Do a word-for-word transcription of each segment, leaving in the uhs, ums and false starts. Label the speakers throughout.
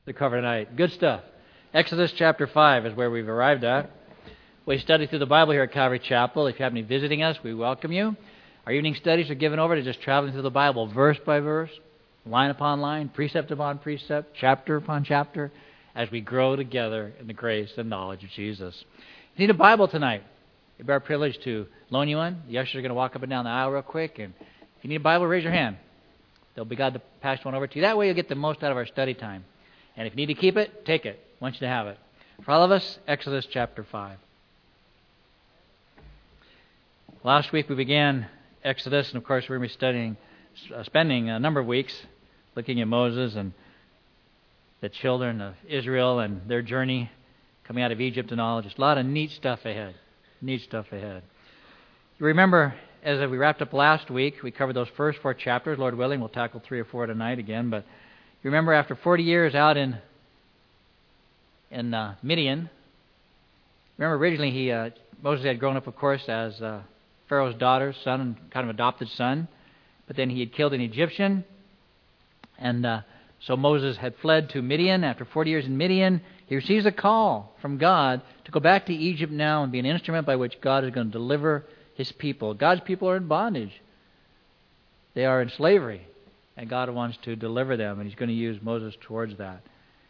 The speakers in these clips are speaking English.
Speaker 1: the cover tonight. Good stuff. Exodus chapter five is where we've arrived at. We study through the Bible here at Calvary Chapel. If you happen to be visiting us, we welcome you. Our evening studies are given over to just traveling through the Bible verse by verse, line upon line, precept upon precept, chapter upon chapter, as we grow together in the grace and knowledge of Jesus. If you need a Bible tonight, it'd be our privilege to loan you one. The ushers are going to walk up and down the aisle real quick, and if you need a Bible, raise your hand. They'll be glad to pass one over to you. That way you'll get the most out of our study time. And if you need to keep it, take it. I want you to have it. For all of us, Exodus chapter five. Last week we began Exodus, and of course we're going to be studying, uh, spending a number of weeks looking at Moses and the children of Israel and their journey coming out of Egypt and all. Just a lot of neat stuff ahead. Neat stuff ahead. You remember, as we wrapped up last week, we covered those first four chapters. Lord willing, we'll tackle three or four tonight again. But you remember after forty years out in in uh, Midian, remember originally he uh, Moses had grown up, of course, as uh, Pharaoh's daughter's son and kind of adopted son. But then he had killed an Egyptian. And uh, so Moses had fled to Midian. After forty years in Midian, he receives a call from God to go back to Egypt now and be an instrument by which God is going to deliver His people. God's people are in bondage. They are in slavery. And God wants to deliver them. And He's going to use Moses towards that.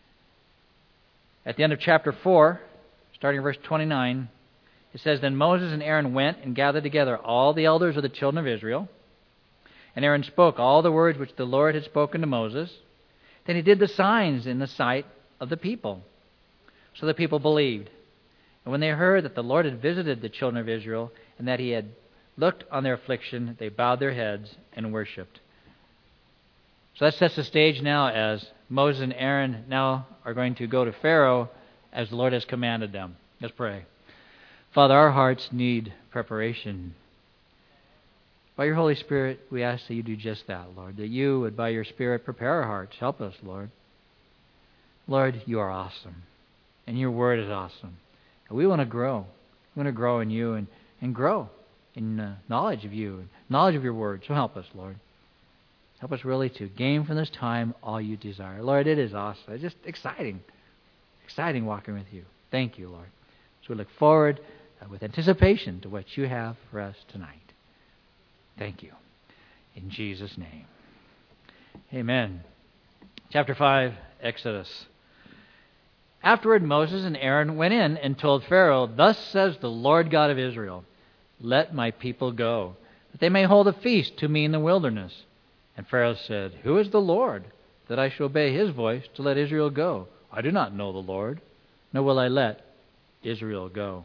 Speaker 1: At the end of chapter four, starting in verse twenty-nine, it says, Then Moses and Aaron went and gathered together all the elders of the children of Israel. And Aaron spoke all the words which the Lord had spoken to Moses. Then he did the signs in the sight of the people. So the people believed. And when they heard that the Lord had visited the children of Israel, and that He had looked on their affliction, they bowed their heads and worshipped. So that sets the stage now as Moses and Aaron now are going to go to Pharaoh as the Lord has commanded them. Let's pray. Father, our hearts need preparation. By your Holy Spirit, we ask that you do just that, Lord, that you would, by your Spirit, prepare our hearts. Help us, Lord. Lord, you are awesome, and your word is awesome. And we want to grow. We want to grow in you and, and grow in uh, knowledge of you and knowledge of your word. So help us, Lord. Help us really to gain from this time all you desire. Lord, it is awesome. It's just exciting. Exciting walking with you. Thank you, Lord. So we look forward uh, with anticipation to what you have for us tonight. Thank you. In Jesus' name. Amen. Chapter five, Exodus. Afterward, Moses and Aaron went in and told Pharaoh, Thus says the Lord God of Israel, Let my people go, that they may hold a feast to me in the wilderness. And Pharaoh said, Who is the Lord, that I should obey His voice to let Israel go? I do not know the Lord, nor will I let Israel go.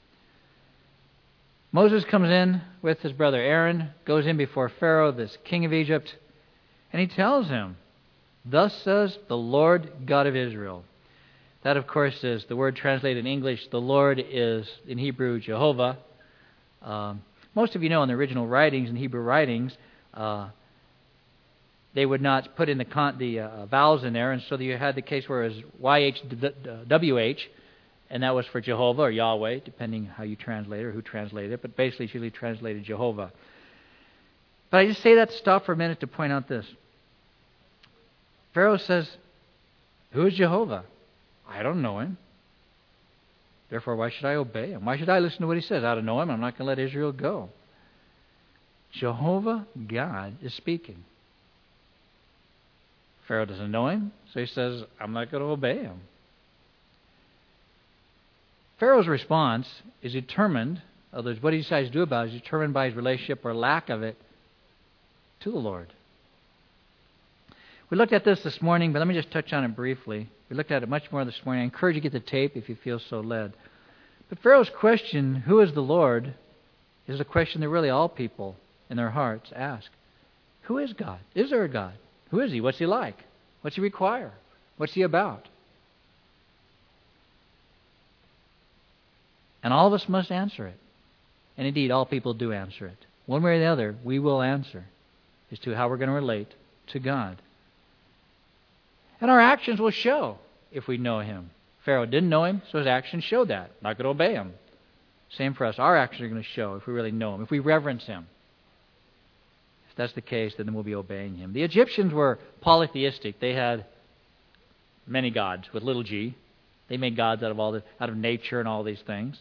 Speaker 1: Moses comes in with his brother Aaron, goes in before Pharaoh, this king of Egypt, and he tells him, Thus says the Lord God of Israel. That, of course, is the word translated in English. The Lord is, in Hebrew, Jehovah. Um, most of you know in the original writings, in Hebrew writings, uh, they would not put in the con- the uh, vowels in there, and so you had the case where it was Y H W H, and that was for Jehovah or Yahweh, depending how you translate it or who translated it, but basically it's usually translated Jehovah. But I just say that to stop for a minute to point out this. Pharaoh says, Who is Jehovah? I don't know Him. Therefore, why should I obey Him? Why should I listen to what He says? I don't know Him. I'm not going to let Israel go. Jehovah God is speaking. Pharaoh doesn't know Him, so he says, I'm not going to obey Him. Pharaoh's response is determined, other words, what he decides to do about it is determined by his relationship or lack of it to the Lord. We looked at this this morning, but let me just touch on it briefly. We looked at it much more this morning. I encourage you to get the tape if you feel so led. But Pharaoh's question, who is the Lord, is a question that really all people in their hearts ask. Who is God? Is there a God? Who is He? What's He like? What's He require? What's He about? And all of us must answer it. And indeed, all people do answer it. One way or the other, we will answer as to how we're going to relate to God. And our actions will show if we know Him. Pharaoh didn't know Him, so his actions showed that. Not going to obey Him. Same for us. Our actions are going to show if we really know Him, if we reverence Him. If that's the case, then we'll be obeying Him. The Egyptians were polytheistic. They had many gods with little g. They made gods out of all the, out of nature and all these things.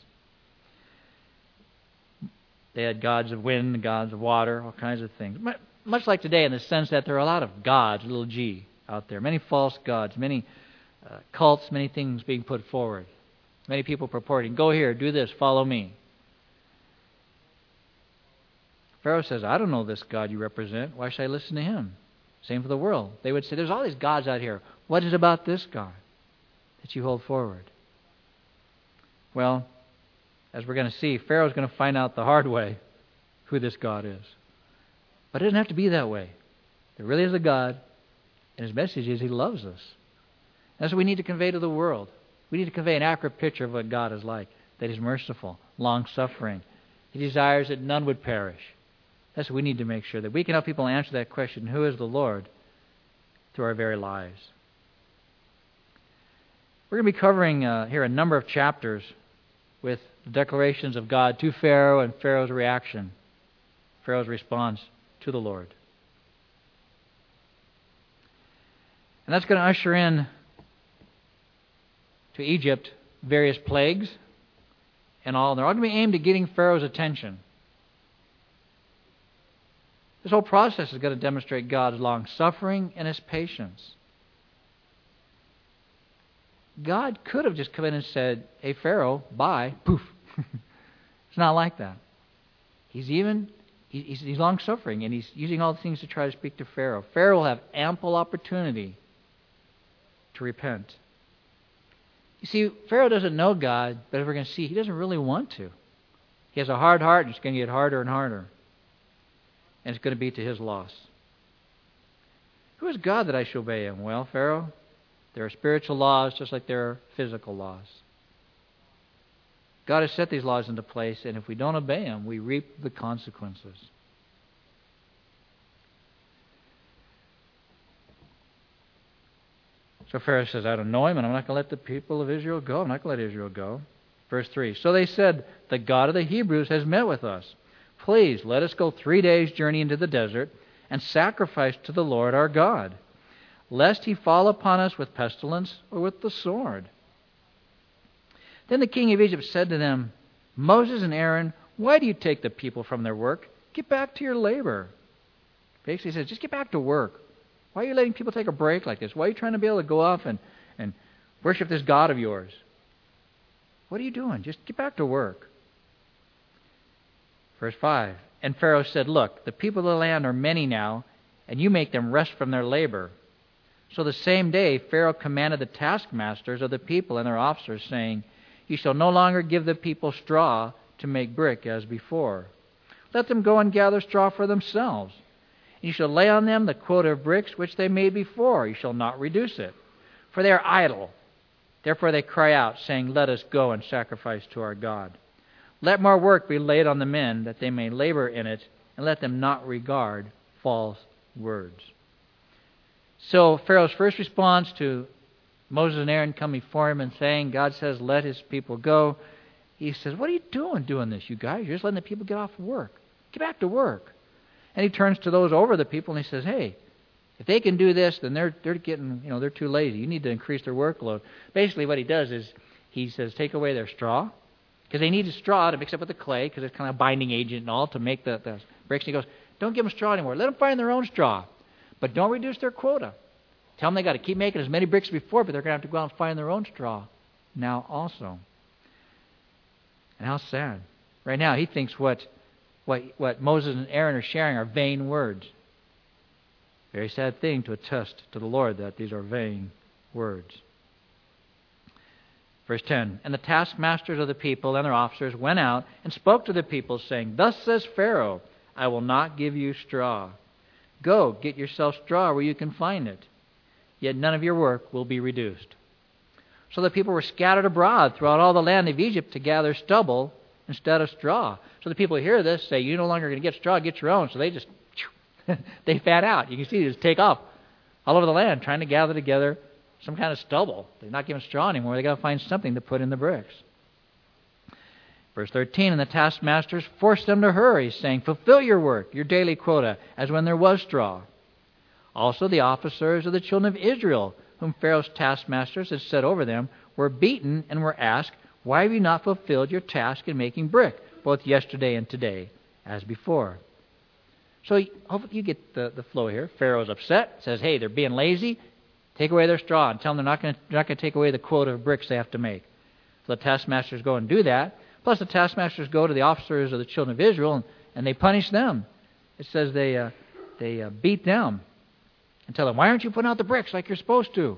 Speaker 1: They had gods of wind, gods of water, all kinds of things. Much like today, in the sense that there are a lot of gods, little g, out there. Many false gods, many uh, cults, many things being put forward. Many people purporting, go here, do this, follow me. Pharaoh says, I don't know this God you represent. Why should I listen to him? Same for the world. They would say, there's all these gods out here. What is it about this God that you hold forward? Well, as we're going to see, Pharaoh's going to find out the hard way who this God is. But it doesn't have to be that way. There really is a God, and his message is he loves us. That's what we need to convey to the world. We need to convey an accurate picture of what God is like, that he's merciful, long-suffering. He desires that none would perish. That's what we need to make sure, that we can help people answer that question, who is the Lord, through our very lives. We're going to be covering uh, here a number of chapters with the declarations of God to Pharaoh and Pharaoh's reaction, Pharaoh's response to the Lord. And that's going to usher in to Egypt various plagues and all. They're all going to be aimed at getting Pharaoh's attention. This whole process is going to demonstrate God's long-suffering and his patience. God could have just come in and said, hey, Pharaoh, bye, poof. It's not like that. He's even, he's, he's long-suffering, and he's using all the things to try to speak to Pharaoh. Pharaoh will have ample opportunity to repent. You see, Pharaoh doesn't know God, but as we're going to see, he doesn't really want to. He has a hard heart, and it's going to get harder and harder. And it's going to be to his loss. Who is God that I should obey him? Well, Pharaoh, there are spiritual laws just like there are physical laws. God has set these laws into place, and if we don't obey them, we reap the consequences. So Pharaoh says, I don't know him, and I'm not going to let the people of Israel go. I'm not going to let Israel go. Verse three, so they said, the God of the Hebrews has met with us. Please, let us go three days' journey into the desert and sacrifice to the Lord our God, lest he fall upon us with pestilence or with the sword. Then the king of Egypt said to them, Moses and Aaron, why do you take the people from their work? Get back to your labor. Basically he says, just get back to work. Why are you letting people take a break like this? Why are you trying to be able to go off and, and worship this God of yours? What are you doing? Just get back to work. Verse five, and Pharaoh said, look, the people of the land are many now, and you make them rest from their labor. So the same day Pharaoh commanded the taskmasters of the people and their officers, saying, you shall no longer give the people straw to make brick as before. Let them go and gather straw for themselves. You shall lay on them the quota of bricks which they made before. You shall not reduce it. For they are idle. Therefore they cry out, saying, let us go and sacrifice to our God. Let more work be laid on the men, that they may labor in it, and let them not regard false words. So Pharaoh's first response to Moses and Aaron coming before him and saying, God says, let his people go. He says, what are you doing doing this, you guys? You're just letting the people get off work. Get back to work. And he turns to those over the people and he says, hey, if they can do this, then they're they're getting, you know, they're too lazy. You need to increase their workload. Basically what he does is he says, take away their straw. Because they need straw to mix up with the clay, because it's kind of a binding agent and all to make the, the bricks. And he goes, don't give them straw anymore. Let them find their own straw. But don't reduce their quota. Tell them they got to keep making as many bricks as before, but they're going to have to go out and find their own straw now also. And how sad. Right now he thinks what, what, what Moses and Aaron are sharing are vain words. Very sad thing to attest to the Lord that these are vain words. Verse ten, and the taskmasters of the people and their officers went out and spoke to the people, saying, thus says Pharaoh, I will not give you straw. Go, get yourself straw where you can find it. Yet none of your work will be reduced. So the people were scattered abroad throughout all the land of Egypt to gather stubble instead of straw. So the people who hear this say, you're no longer going to get straw, get your own. So they just, they fan out. You can see they just take off all over the land trying to gather together some kind of stubble. They're not giving straw anymore. They've got to find something to put in the bricks. Verse thirteen, and the taskmasters forced them to hurry, saying, fulfill your work, your daily quota, as when there was straw. Also the officers of the children of Israel whom Pharaoh's taskmasters had set over them, were beaten and were asked, "Why have you not fulfilled your task in making brick, both yesterday and today, as before?" So hopefully you get the, the flow here. Pharaoh's upset, says, hey, they're being lazy. Take away their straw and tell them they're not going to not going to take away the quota of bricks they have to make. So the taskmasters go and do that. Plus the taskmasters go to the officers of the children of Israel and, and they punish them. It says they uh, they uh, beat them and tell them, why aren't you putting out the bricks like you're supposed to?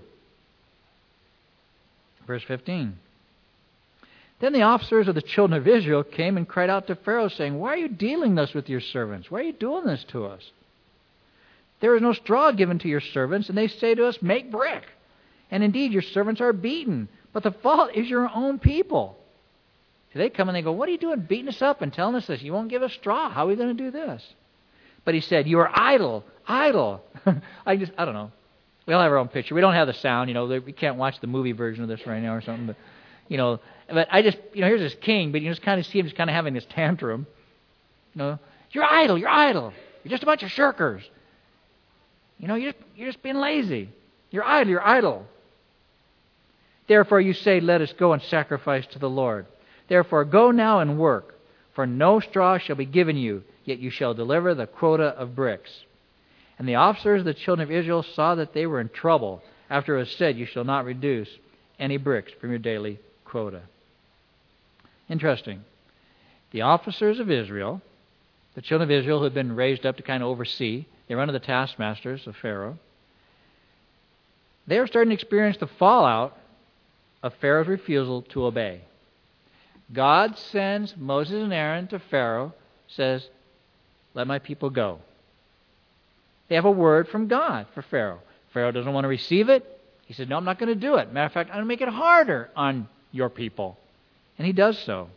Speaker 1: Verse fifteen. Then the officers of the children of Israel came and cried out to Pharaoh, saying, "Why are you dealing thus with your servants? Why are you doing this to us? There is no straw given to your servants, and they say to us, 'Make brick.' And indeed, your servants are beaten, but the fault is your own people." So they come and they go, "What are you doing beating us up and telling us this? You won't give us straw. How are we going to do this?" But he said, "You are idle, idle." I just, I don't know. We all have our own picture. We don't have the sound, you know. We can't watch the movie version of this right now or something, but, you know. But I just, you know, here's this king, but you just kind of see him just kind of having this tantrum. You know, "You're idle, you're idle. You're just a bunch of shirkers. You know, you're just, you're just being lazy. You're idle, you're idle. Therefore you say, 'Let us go and sacrifice to the Lord.' Therefore go now and work, for no straw shall be given you, yet you shall deliver the quota of bricks." And the officers of the children of Israel saw that they were in trouble, after it was said, "You shall not reduce any bricks from your daily quota." Interesting. The officers of Israel, the children of Israel who had been raised up to kind of oversee, they were under the taskmasters of Pharaoh. They are starting to experience the fallout of Pharaoh's refusal to obey. God sends Moses and Aaron to Pharaoh, says, "Let my people go." They have a word from God for Pharaoh. Pharaoh doesn't want to receive it. He said, "No, I'm not going to do it. Matter of fact, I'm going to make it harder on your people." And he does so.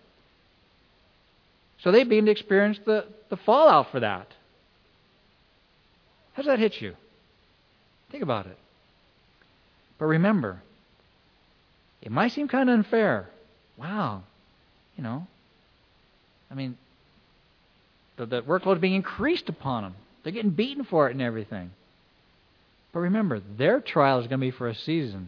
Speaker 1: So they begin to experience the, the fallout for that. How does that hit you? Think about it. But remember, it might seem kind of unfair. Wow. You know, I mean, the, the workload is being increased upon them. They're getting beaten for it and everything. But remember, their trial is going to be for a season.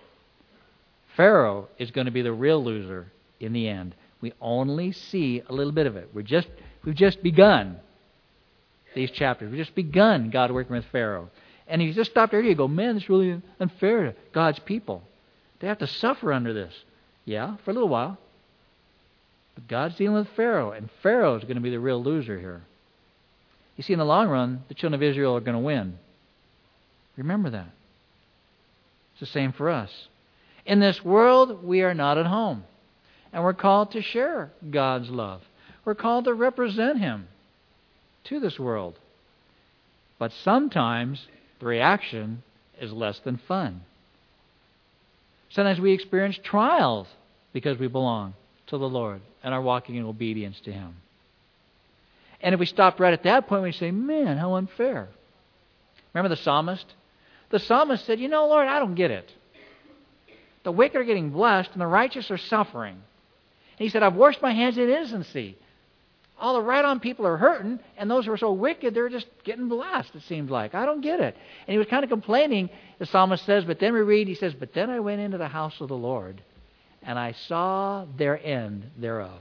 Speaker 1: Pharaoh is going to be the real loser in the end. We only see a little bit of it. We're just, we've just begun these chapters. We've just begun God working with Pharaoh. And if you just stop there, you go, man, it's really unfair to God's people. They have to suffer under this. Yeah, for a little while. But God's dealing with Pharaoh, and Pharaoh is going to be the real loser here. You see, in the long run, the children of Israel are going to win. Remember that. It's the same for us. In this world, we are not at home. And we're called to share God's love. We're called to represent Him to this world. But sometimes the reaction is less than fun. Sometimes we experience trials because we belong to the Lord and are walking in obedience to Him. And if we stopped right at that point, we say, man, how unfair. Remember the psalmist? The psalmist said, you know, Lord, I don't get it. The wicked are getting blessed and the righteous are suffering. And he said, I've washed my hands in innocency. All the right-on people are hurting, and those who are so wicked, they're just getting blessed, it seems like. I don't get it. And he was kind of complaining, the psalmist says, but then we read, he says, but then I went into the house of the Lord, and I saw their end thereof.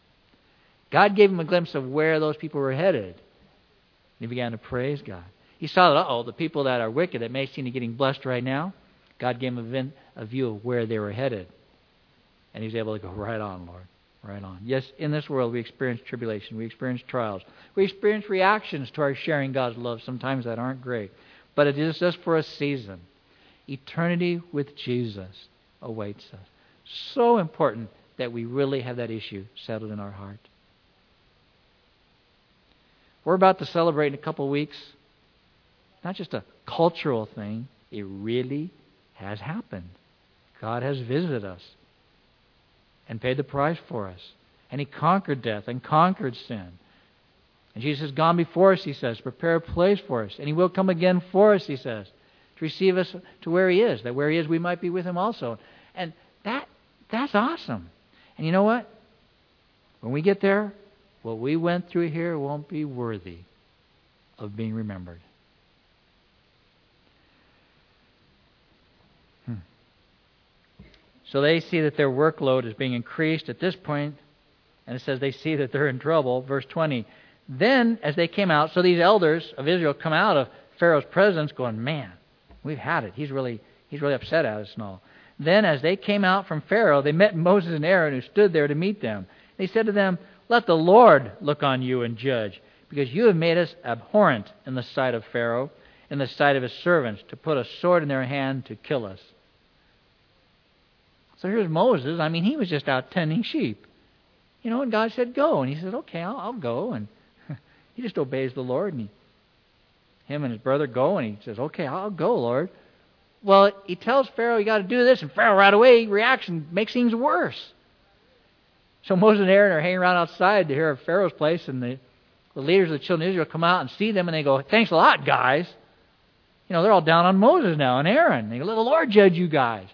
Speaker 1: God gave him a glimpse of where those people were headed. And he began to praise God. He saw that, uh-oh, the people that are wicked, that may seem to be getting blessed right now, God gave him a, a view of where they were headed. And he was able to go, right on, Lord. Right on. Yes, in this world we experience tribulation. We experience trials. We experience reactions to our sharing God's love sometimes that aren't great. But it is just for a season. Eternity with Jesus awaits us. So important that we really have that issue settled in our heart. We're about to celebrate in a couple of weeks. Not just a cultural thing. It really has happened. God has visited us and paid the price for us. And He conquered death and conquered sin. And Jesus has gone before us, He says, prepare a place for us. And He will come again for us, He says, to receive us to where He is, that where He is we might be with Him also. And that that's awesome. And you know what? When we get there, what we went through here won't be worthy of being remembered. So they see that their workload is being increased at this point, and it says they see that they're in trouble. Verse twenty. Then, as they came out, so these elders of Israel come out of Pharaoh's presence going, man, we've had it. He's really, he's really upset at us and all. Then, as they came out from Pharaoh, they met Moses and Aaron, who stood there to meet them. They said to them, let the Lord look on you and judge, because you have made us abhorrent in the sight of Pharaoh, in the sight of his servants, to put a sword in their hand to kill us. So here's Moses. I mean, he was just out tending sheep. You know, and God said, go. And he said, okay, I'll, I'll go. And he just obeys the Lord. And he, him and his brother go, and he says, okay, I'll go, Lord. Well, he tells Pharaoh, you got to do this. And Pharaoh right away reacts and makes things worse. So Moses and Aaron are hanging around outside to hear of Pharaoh's place. And the, the leaders of the children of Israel come out and see them. And they go, thanks a lot, guys. You know, they're all down on Moses now and Aaron. They go, let the Lord judge you guys.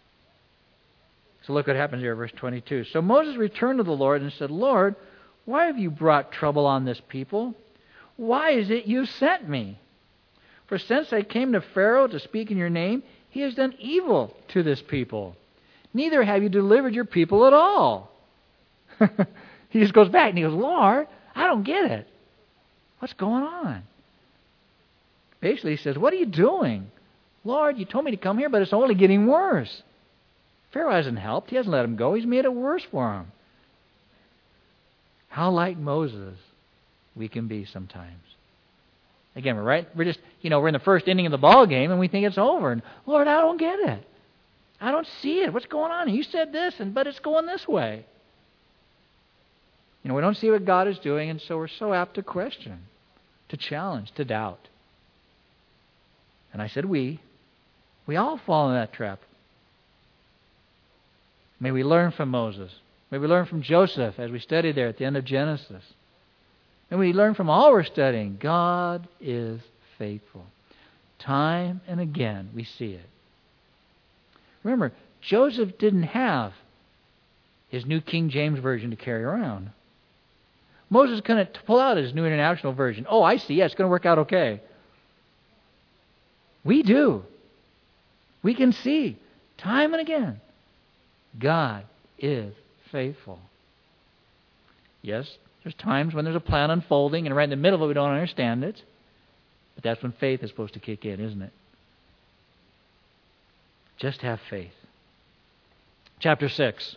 Speaker 1: So look what happens here, verse twenty-two. So Moses returned to the Lord and said, Lord, why have you brought trouble on this people? Why is it you sent me? For since I came to Pharaoh to speak in your name, he has done evil to this people. Neither have you delivered your people at all. He just goes back and he goes, Lord, I don't get it. What's going on? Basically, he says, what are you doing? Lord, you told me to come here, but it's only getting worse. Pharaoh hasn't helped. He hasn't let him go. He's made it worse for him. How like Moses we can be sometimes. Again, we're right. We're just, you know, we're in the first inning of the ball game and we think it's over. And Lord, I don't get it. I don't see it. What's going on? You said this, and but it's going this way. You know, we don't see what God is doing, and so we're so apt to question, to challenge, to doubt. And I said we. We all fall in that trap. May we learn from Moses. May we learn from Joseph as we studied there at the end of Genesis. May we learn from all we're studying. God is faithful. Time and again we see it. Remember, Joseph didn't have his New King James Version to carry around. Moses couldn't pull out his New International Version. Oh, I see. Yeah, it's going to work out okay. We do. We can see time and again God is faithful. Yes, there's times when there's a plan unfolding and right in the middle of it we don't understand it. But that's when faith is supposed to kick in, isn't it? Just have faith. Chapter six.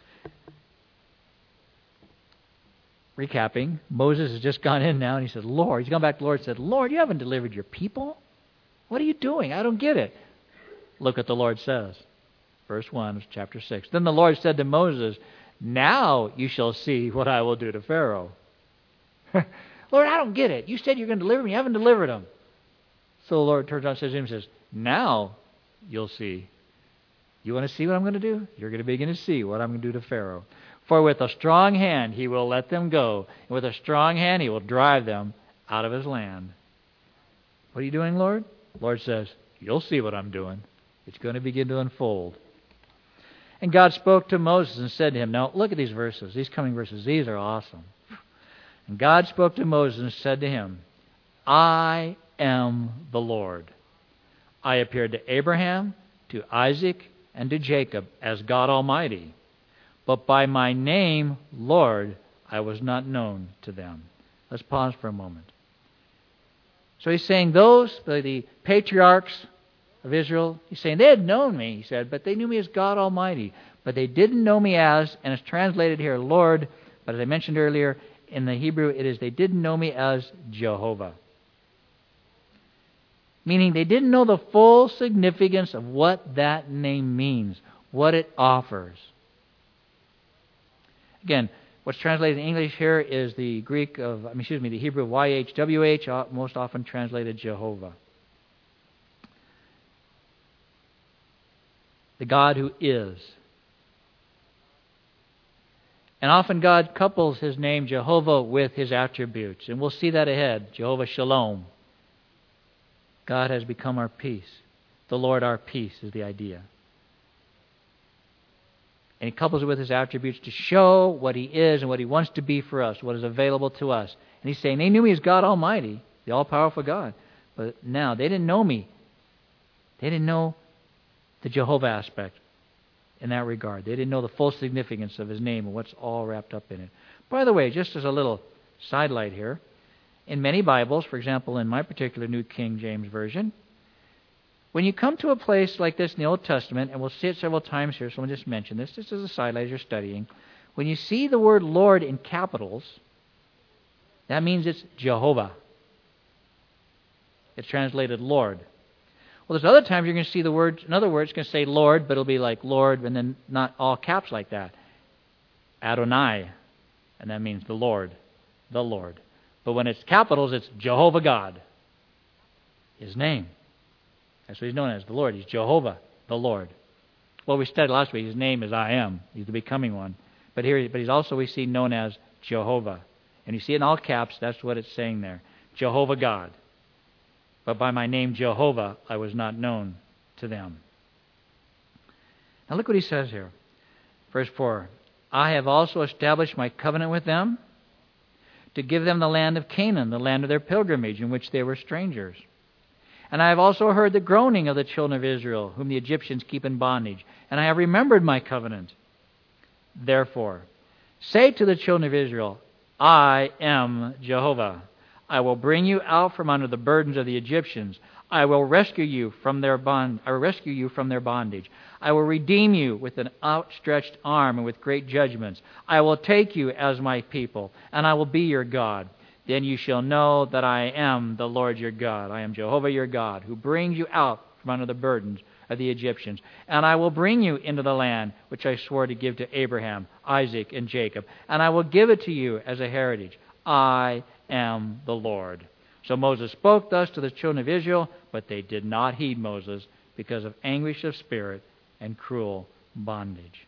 Speaker 1: Recapping, Moses has just gone in now and he said, Lord, he's gone back to the Lord and said, Lord, you haven't delivered your people. What are you doing? I don't get it. Look what the Lord says. Verse one of chapter six. Then the Lord said to Moses, now you shall see what I will do to Pharaoh. Lord, I don't get it. You said you're going to deliver me. You haven't delivered him. So the Lord turns around and says to him, says, now you'll see. You want to see what I'm going to do? You're going to begin to see what I'm going to do to Pharaoh. For with a strong hand he will let them go, and with a strong hand he will drive them out of his land. What are you doing, Lord? The Lord says, you'll see what I'm doing. It's going to begin to unfold. And God spoke to Moses and said to him, now look at these verses, these coming verses, these are awesome. And God spoke to Moses and said to him, I am the Lord. I appeared to Abraham, to Isaac, and to Jacob as God Almighty. But by my name, Lord, I was not known to them. Let's pause for a moment. So he's saying those, the patriarchs of Israel, he's saying they had known me, he said, but they knew me as God Almighty. But they didn't know me as, and it's translated here, Lord, but as I mentioned earlier, in the Hebrew it is they didn't know me as Jehovah. Meaning they didn't know the full significance of what that name means, what it offers. Again, what's translated in English here is the Greek of, I mean, excuse me, the Hebrew of Y H W H, most often translated Jehovah. The God who is. And often God couples his name Jehovah with his attributes. And we'll see that ahead. Jehovah Shalom. God has become our peace. The Lord our peace is the idea. And he couples it with his attributes to show what he is and what he wants to be for us, what is available to us. And he's saying, they knew me as God Almighty, the all-powerful God. But now, they didn't know me. They didn't know the Jehovah aspect. in that regard. They didn't know the full significance of his name and what's all wrapped up in it. By the way, just as a little sidelight here, in many Bibles, for example, in my particular New King James Version, when you come to a place like this in the Old Testament, and we'll see it several times here, so I'll just mention this, just as a sidelight as you're studying, when you see the word Lord in capitals, that means it's Jehovah. It's translated Lord. Well, there's other times you're going to see the word, in other words, it's going to say Lord, but it'll be like Lord, and then not all caps like that. Adonai, and that means the Lord, the Lord. But when it's capitals, it's Jehovah God, His name. That's what He's known as, the Lord. He's Jehovah, the Lord. Well, we studied last week, His name is I Am. He's the becoming one. But here, but He's also, we see, known as Jehovah. And you see it in all caps, that's what it's saying there. Jehovah God. But by my name Jehovah, I was not known to them. Now look what he says here. Verse four. I have also established my covenant with them to give them the land of Canaan, the land of their pilgrimage, in which they were strangers. And I have also heard the groaning of the children of Israel, whom the Egyptians keep in bondage. And I have remembered my covenant. Therefore, say to the children of Israel, I am Jehovah. I will bring you out from under the burdens of the Egyptians. I will rescue you from their bond. I will rescue you from their bondage. I will redeem you with an outstretched arm and with great judgments. I will take you as my people, and I will be your God. Then you shall know that I am the Lord your God. I am Jehovah your God, who brings you out from under the burdens of the Egyptians. And I will bring you into the land which I swore to give to Abraham, Isaac, and Jacob. And I will give it to you as a heritage. I am the Lord. So Moses spoke thus to the children of Israel, but they did not heed Moses because of anguish of spirit and cruel bondage.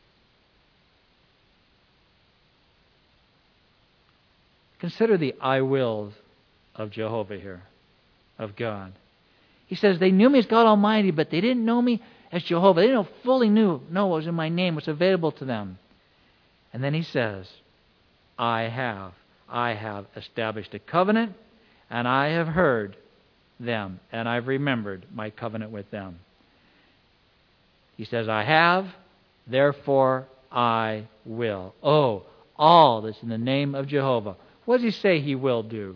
Speaker 1: Consider the I wills of Jehovah here, of God. He says, they knew me as God Almighty, but they didn't know me as Jehovah. They didn't fully knew, know what was in my name, what's available to them. And then he says, I have. I have established a covenant, and I have heard them, and I've remembered my covenant with them. He says, I have, therefore I will. Oh, all this in the name of Jehovah. What does he say he will do?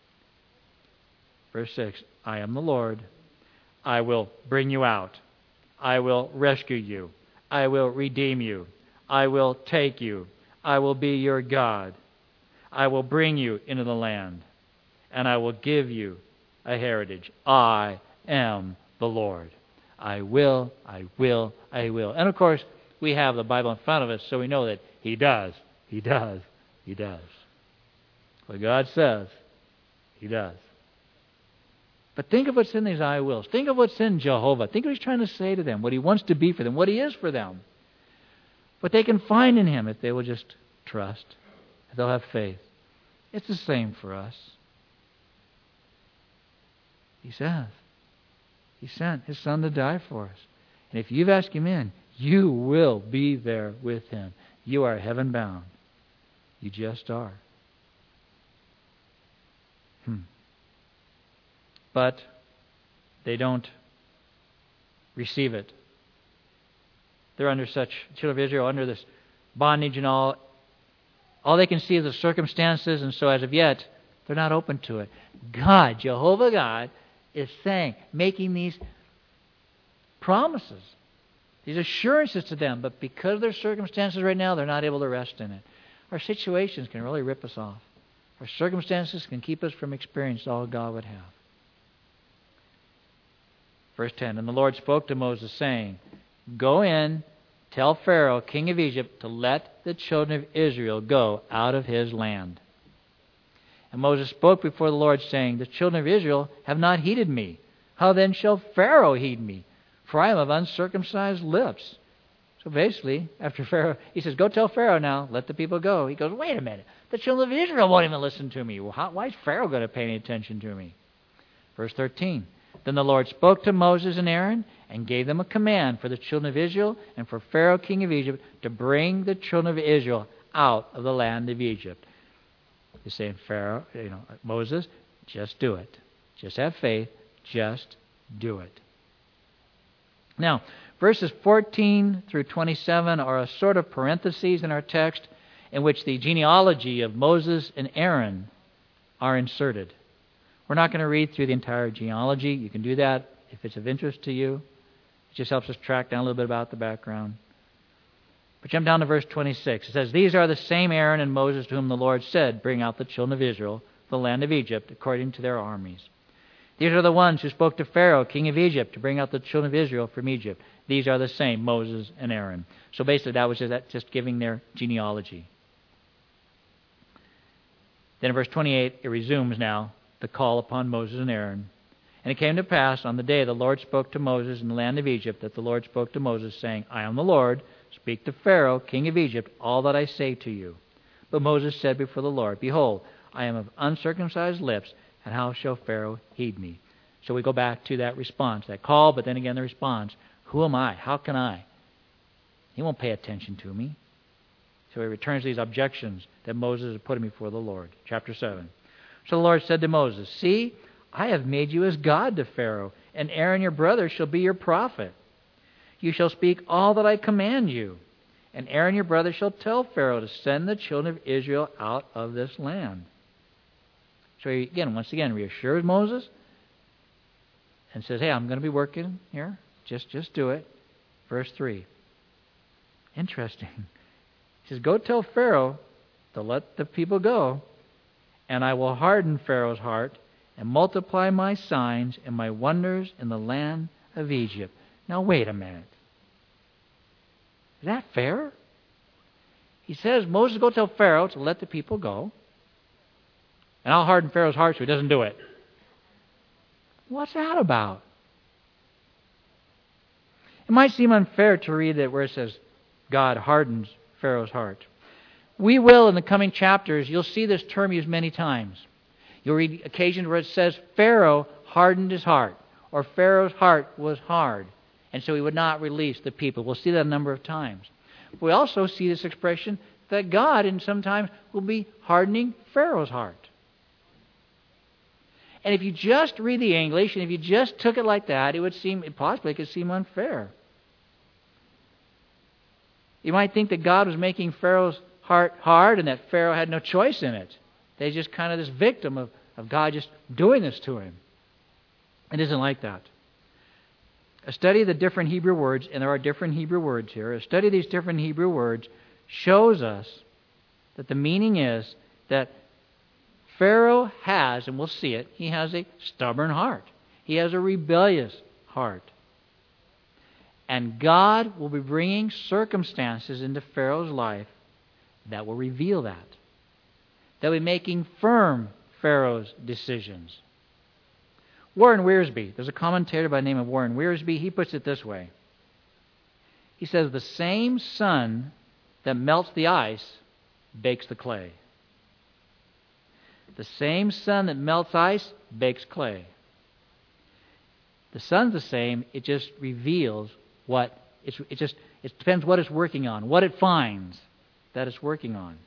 Speaker 1: Verse six, I am the Lord. I will bring you out. I will rescue you. I will redeem you. I will take you. I will be your God. I will bring you into the land, and I will give you a heritage. I am the Lord. I will, I will, I will. And of course, we have the Bible in front of us, so we know that He does, He does, He does. What God says, He does. But think of what's in these I wills. Think of what's in Jehovah. Think of what He's trying to say to them, what He wants to be for them, what He is for them. What they can find in Him if they will just trust, if they'll have faith. It's the same for us. He says, He sent His Son to die for us. And if you've asked Him in, you will be there with Him. You are heaven bound. You just are. Hmm. But they don't receive it. They're under such, children of Israel, under this bondage and all. All they can see is the circumstances, and so as of yet, they're not open to it. God, Jehovah God, is saying, making these promises, these assurances to them, but because of their circumstances right now, they're not able to rest in it. Our situations can really rip us off. Our circumstances can keep us from experiencing all God would have. Verse ten, and the Lord spoke to Moses, saying, go in, tell Pharaoh, king of Egypt, to let the children of Israel go out of his land. And Moses spoke before the Lord, saying, the children of Israel have not heeded me. How then shall Pharaoh heed me? For I am of uncircumcised lips. So basically, after Pharaoh, he says, go tell Pharaoh now, let the people go. He goes, wait a minute. The children of Israel won't even listen to me. Well, how, why is Pharaoh going to pay any attention to me? Verse thirteen. Then the Lord spoke to Moses and Aaron and gave them a command for the children of Israel and for Pharaoh, king of Egypt, to bring the children of Israel out of the land of Egypt. He's saying, Pharaoh, you know, Moses, just do it. Just have faith. Just do it. Now, Verses fourteen through twenty-seven are a sort of parentheses in our text in which the genealogy of Moses and Aaron are inserted. We're not going to read through the entire genealogy. You can do that if it's of interest to you. It just helps us track down a little bit about the background. But jump down to verse twenty-six. It says, "These are the same Aaron and Moses to whom the Lord said, 'Bring out the children of Israel, the land of Egypt, according to their armies.' These are the ones who spoke to Pharaoh, king of Egypt, to bring out the children of Israel from Egypt. These are the same, Moses and Aaron." So basically that was just, that, just giving their genealogy. Then in verse twenty-eight, it resumes now the call upon Moses and Aaron. "And it came to pass on the day the Lord spoke to Moses in the land of Egypt, that the Lord spoke to Moses, saying, 'I am the Lord. Speak to Pharaoh, king of Egypt, all that I say to you.' But Moses said before the Lord, 'Behold, I am of uncircumcised lips, and how shall Pharaoh heed me?'" So we go back to that response, that call, but then again the response. Who am I? How can I? He won't pay attention to me. So he returns these objections that Moses is putting before the Lord. Chapter seven. "So the Lord said to Moses, 'See, I have made you as God to Pharaoh, and Aaron your brother shall be your prophet. You shall speak all that I command you, and Aaron your brother shall tell Pharaoh to send the children of Israel out of this land.'" So he, again, once again, reassures Moses and says, "Hey, I'm going to be working here. Just, just do it." Verse three. Interesting. He says, "Go tell Pharaoh to let the people go, and I will harden Pharaoh's heart and multiply my signs and my wonders in the land of Egypt." Now, wait a minute. Is that fair? He says, Moses, go tell Pharaoh to let the people go, and I'll harden Pharaoh's heart so he doesn't do it. What's that about? It might seem unfair to read that where it says God hardens Pharaoh's heart. We will, in the coming chapters, you'll see this term used many times. You'll read occasions where it says Pharaoh hardened his heart, or Pharaoh's heart was hard, and so he would not release the people. We'll see that a number of times. We also see this expression that God, in some times, will be hardening Pharaoh's heart. And if you just read the English, and if you just took it like that, it would seem, possibly it could seem unfair. You might think that God was making Pharaoh's heart hard and that Pharaoh had no choice in it. They're just kind of this victim of, of God just doing this to him. It isn't like that. A study of the different Hebrew words, and there are different Hebrew words here, a study of these different Hebrew words shows us that the meaning is that Pharaoh has, and we'll see it, he has a stubborn heart. He has a rebellious heart. And God will be bringing circumstances into Pharaoh's life that will reveal that. They'll be making firm Pharaoh's decisions. Warren Wiersbe, there's a commentator by the name of Warren Wiersbe, he puts it this way. He says, "The same sun that melts the ice bakes the clay." The same sun that melts ice bakes clay. The sun's the same, it just reveals what it's, it just it depends what it's working on, what it finds that it's working on.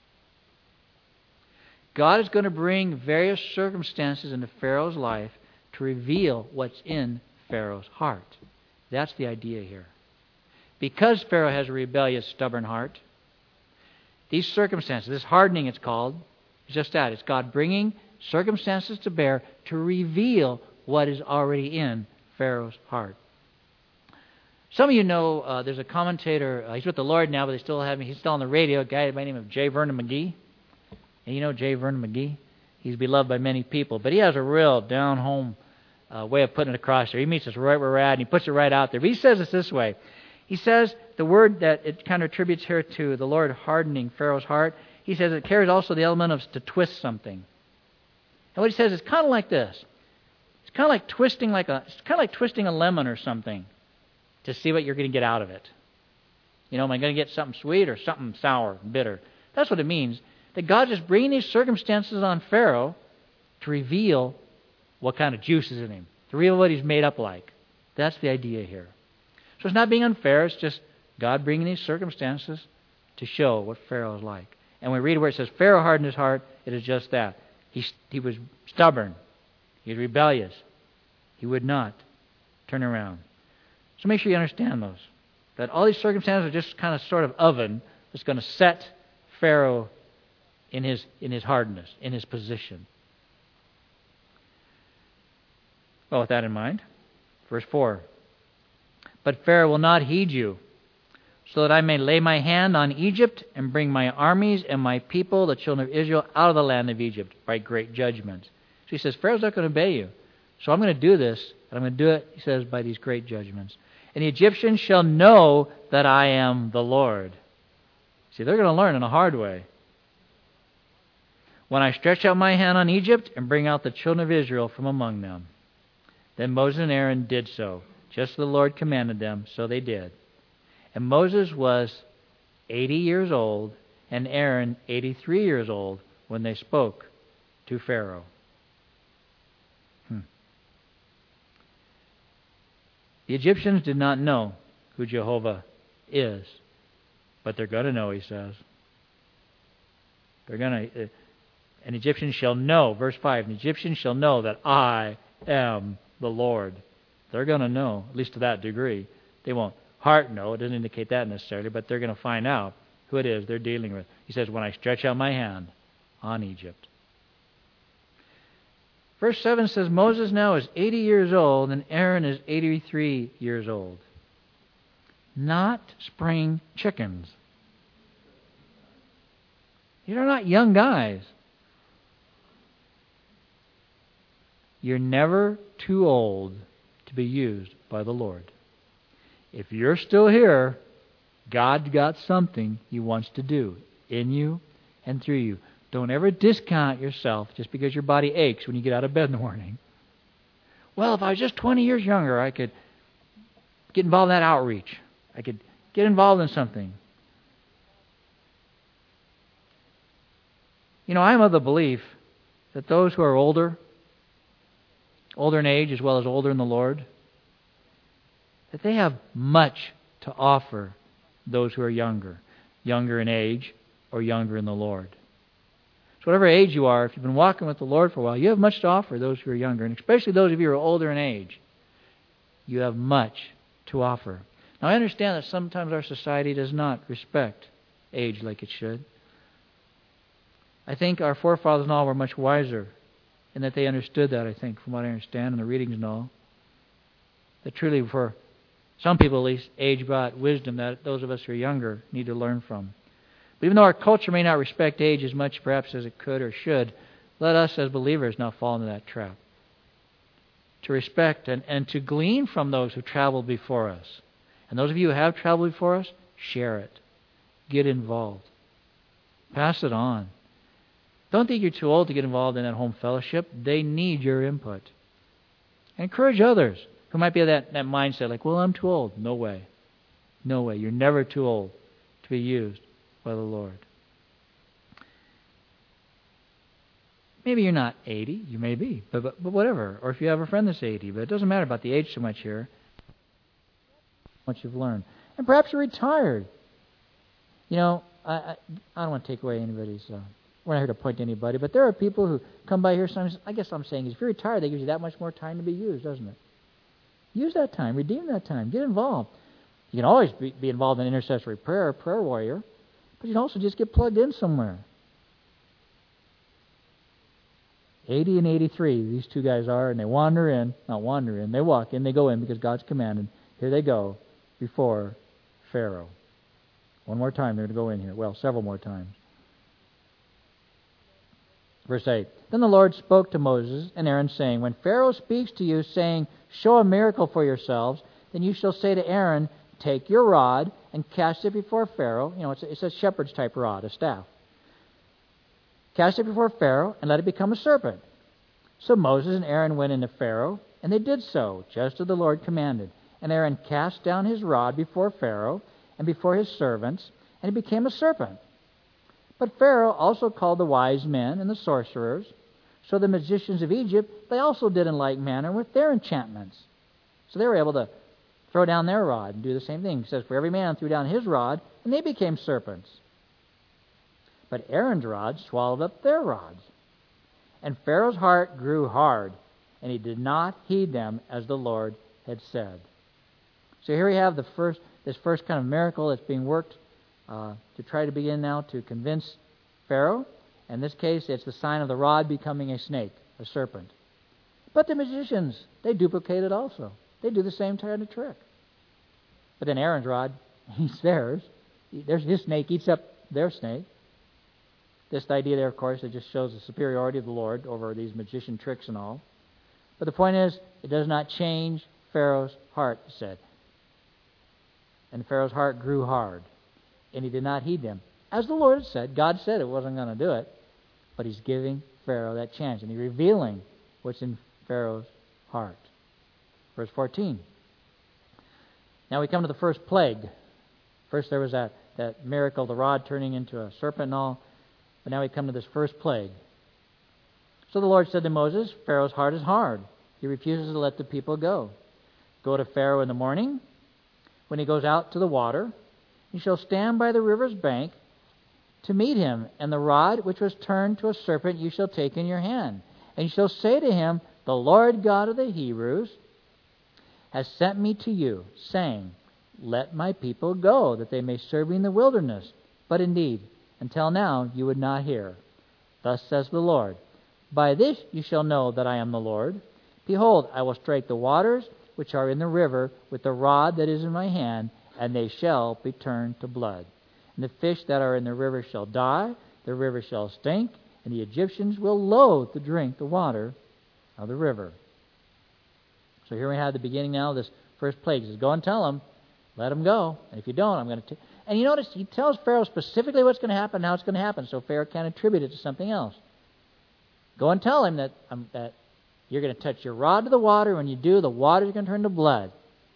Speaker 1: God is going to bring various circumstances into Pharaoh's life to reveal what's in Pharaoh's heart. That's the idea here. Because Pharaoh has a rebellious, stubborn heart, these circumstances, this hardening it's called, is just that. It's God bringing circumstances to bear to reveal what is already in Pharaoh's heart. Some of you know uh, there's a commentator, uh, he's with the Lord now, but they still have him, he's still on the radio, a guy by the name of J. Vernon McGee. And you know J. Vernon McGee? He's beloved by many people, but he has a real down-home uh, way of putting it across there. He meets us right where we're at, and he puts it right out there. But he says it this way. He says the word that it kind of attributes here to the Lord hardening Pharaoh's heart, he says it carries also the element of to twist something. And what he says is kind of like this. It's kind of like twisting like a, it's kind of like twisting a lemon or something to see what you're going to get out of it. You know, am I going to get something sweet or something sour, bitter? That's what it means. That God's just bringing these circumstances on Pharaoh to reveal what kind of juice is in him, to reveal what he's made up like. That's the idea here. So it's not being unfair, it's just God bringing these circumstances to show what Pharaoh is like. And when we read where it says Pharaoh hardened his heart, it is just that. He, he was stubborn. He was rebellious. He would not turn around. So make sure you understand those. That all these circumstances are just kind of sort of oven that's going to set Pharaoh in his in his hardness, in his position. Well, with that in mind, verse four. But Pharaoh will not heed you, so that I may lay my hand on Egypt and bring my armies and my people, the children of Israel, out of the land of Egypt by great judgments. So he says, Pharaoh's not going to obey you. So I'm going to do this, and I'm going to do it, he says, by these great judgments. And the Egyptians shall know that I am the Lord. See, they're going to learn in a hard way. When I stretch out my hand on Egypt and bring out the children of Israel from among them. Then Moses and Aaron did so, just as the Lord commanded them, so they did. And Moses was eighty years old, and Aaron eighty-three years old, when they spoke to Pharaoh. Hmm. The Egyptians did not know who Jehovah is, but they're going to know, he says. They're going to, uh, an Egyptian shall know, verse five, an Egyptian shall know that I am the Lord. They're going to know, at least to that degree. They won't heart know, it doesn't indicate that necessarily, but they're going to find out who it is they're dealing with. He says, when I stretch out my hand on Egypt. Verse seven says, Moses now is eighty years old, and Aaron is eighty-three years old. Not spring chickens. These are not young guys. You're never too old to be used by the Lord. If you're still here, God's got something He wants to do in you and through you. Don't ever discount yourself just because your body aches when you get out of bed in the morning. Well, if I was just twenty years younger, I could get involved in that outreach. I could get involved in something. You know, I'm of the belief that those who are older, older in age as well as older in the Lord, that they have much to offer those who are younger, younger in age or younger in the Lord. So whatever age you are, if you've been walking with the Lord for a while, you have much to offer those who are younger, and especially those of you who are older in age. You have much to offer. Now, I understand that sometimes our society does not respect age like it should. I think our forefathers and all were much wiser in that they understood that, I think, from what I understand in the readings and all. That truly, for some people at least, age brought wisdom that those of us who are younger need to learn from. But even though our culture may not respect age as much perhaps as it could or should, let us as believers not fall into that trap. To respect and, and to glean from those who traveled before us. And those of you who have traveled before us, share it. Get involved. Pass it on. Don't think you're too old to get involved in that home fellowship. They need your input. Encourage others who might be of that, that mindset, like, well, I'm too old. No way. No way. You're never too old to be used by the Lord. Maybe you're not eighty. You may be. But, but, but whatever. Or if you have a friend that's eighty. But it doesn't matter about the age so much here. How much you've learned. And perhaps you're retired. You know, I, I, I don't want to take away anybody's... Uh, we're not here to point to anybody. But there are people who come by here sometimes. I guess I'm saying is if you're retired, that gives you that much more time to be used, doesn't it? Use that time. Redeem that time. Get involved. You can always be, be involved in intercessory prayer, prayer warrior. But you can also just get plugged in somewhere. eighty and eighty-three, these two guys are, and they wander in, not wander in, they walk in, they go in because God's commanded. Here they go before Pharaoh. One more time, they're going to go in here. Well, several more times. Verse eight. Then the Lord spoke to Moses and Aaron, saying, when Pharaoh speaks to you, saying, show a miracle for yourselves, then you shall say to Aaron, take your rod and cast it before Pharaoh. You know, it's a, it's a shepherd's type rod, a staff. Cast it before Pharaoh and let it become a serpent. So Moses and Aaron went into Pharaoh, and they did so, just as the Lord commanded. And Aaron cast down his rod before Pharaoh and before his servants, and it became a serpent. But Pharaoh also called the wise men and the sorcerers. So the magicians of Egypt, they also did in like manner with their enchantments. So they were able to throw down their rod and do the same thing. It says, for every man threw down his rod, and they became serpents. But Aaron's rod swallowed up their rods. And Pharaoh's heart grew hard, and he did not heed them as the Lord had said. So So here we have the first, this first kind of miracle that's being worked uh, to try to begin now to convince Pharaoh. In this case, it's the sign of the rod becoming a snake, a serpent. But the magicians, they duplicate it also. They do the same kind of trick. But then Aaron's rod eats theirs. There's his snake eats up their snake. This idea there, of course, it just shows the superiority of the Lord over these magician tricks and all. But the point is, it does not change Pharaoh's heart, it said. And Pharaoh's heart grew hard, and he did not heed them. As the Lord had said, God said it wasn't going to do it, but he's giving Pharaoh that chance, and he's revealing what's in Pharaoh's heart. Verse fourteen. Now we come to the first plague. First there was that, that miracle, the rod turning into a serpent and all. But now we come to this first plague. So the Lord said to Moses, Pharaoh's heart is hard. He refuses to let the people go. Go to Pharaoh in the morning. When he goes out to the water, you shall stand by the river's bank to meet him, and the rod which was turned to a serpent you shall take in your hand. And you shall say to him, the Lord God of the Hebrews has sent me to you, saying, let my people go, that they may serve me in the wilderness. But indeed, until now you would not hear. Thus says the Lord, by this you shall know that I am the Lord. Behold, I will strike the waters which are in the river with the rod that is in my hand, and they shall be turned to blood. And the fish that are in the river shall die, the river shall stink, and the Egyptians will loathe to drink the water of the river. So here we have the beginning now of this first plague. He says, go and tell them, let them go. And if you don't, I'm going to... T-. And you notice he tells Pharaoh specifically what's going to happen, how it's going to happen, so Pharaoh can't attribute it to something else. Go and tell him that, um, that you're going to touch your rod to the water. When you do, the water is going to turn to blood.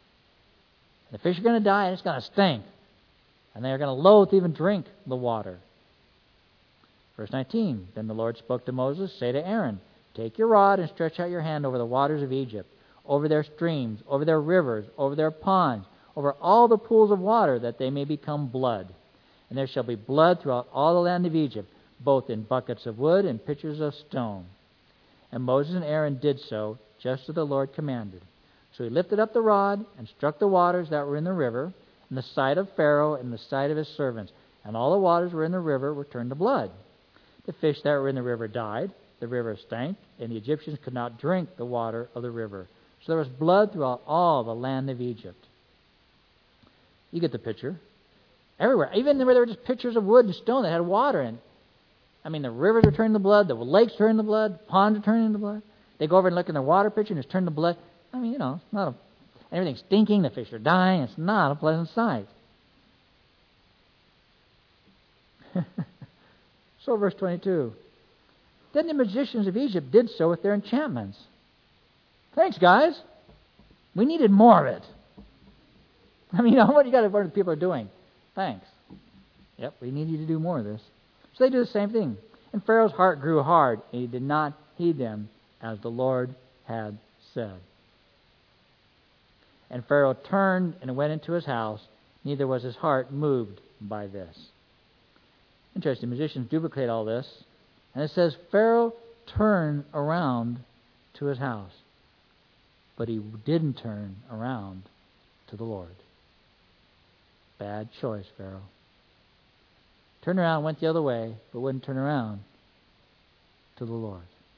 Speaker 1: The fish are going to die, and it's going to stink. And they are going to loathe to even drink the water. Verse nineteen, then the Lord spoke to Moses, say to Aaron, take your rod and stretch out your hand over the waters of Egypt, over their streams, over their rivers, over their ponds, over all the pools of water, that they may become blood. And there shall be blood throughout all the land of Egypt, both in buckets of wood and pitchers of stone. And Moses and Aaron did so, just as the Lord commanded. So he lifted up the rod and struck the waters that were in the river, in the sight of Pharaoh and in the sight of his servants. And all the waters were in the river were turned to blood. The fish that were in the river died, the river stank, and the Egyptians could not drink the water of the river. So there was blood throughout all the land of Egypt. You get the picture. Everywhere. Even where there were just pictures of wood and stone that had water in it. I mean, the rivers are turning to blood, the lakes are turning to blood, the ponds are turning into blood. They go over and look in their water pitcher and it's turned to blood. I mean, you know, it's not a, everything's stinking, the fish are dying. It's not a pleasant sight. So, verse twenty-two. Then the magicians of Egypt did so with their enchantments. Thanks, guys. We needed more of it. I mean, you know, what you got to what people are doing. Thanks. Yep, we need you to do more of this. So they do the same thing. And Pharaoh's heart grew hard, and he did not heed them as the Lord had said. And Pharaoh turned and went into his house. Neither was his heart moved by this. Interesting. Magicians duplicate all this. And it says, Pharaoh turned around to his house. But he didn't turn around to the Lord. Bad choice, Pharaoh. Turned around, went the other way, but wouldn't turn around to the Lord.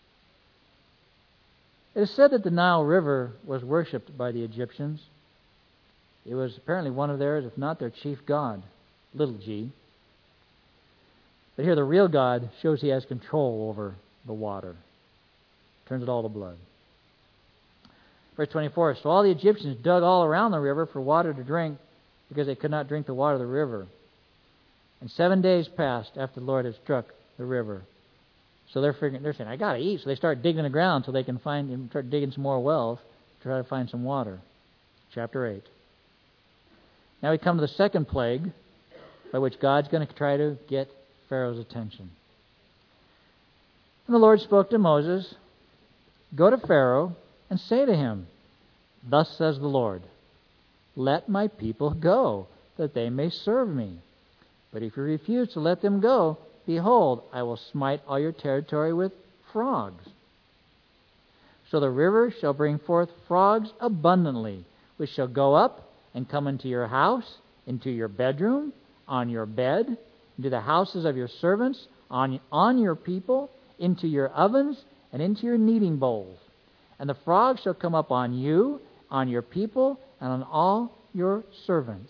Speaker 1: It is said that the Nile River was worshipped by the Egyptians. It was apparently one of theirs, if not their chief god, little g. But here the real God shows he has control over the water. Turns it all to blood. Verse twenty-four, so all the Egyptians dug all around the river for water to drink, because they could not drink the water of the river. And seven days passed after the Lord had struck the river. So they're figuring, they're saying, I got to eat. So they start digging the ground so they can find and start digging some more wells to try to find some water. Chapter eight. Now we come to the second plague, by which God's going to try to get Pharaoh's attention. And the Lord spoke to Moses, go to Pharaoh and say to him, thus says the Lord, let my people go, that they may serve me. But if you refuse to let them go, behold, I will smite all your territory with frogs. So the river shall bring forth frogs abundantly, which shall go up and come into your house, into your bedroom, on your bed, into the houses of your servants, on, on your people, into your ovens, and into your kneading bowls. And the frogs shall come up on you, on your people, and on all your servants.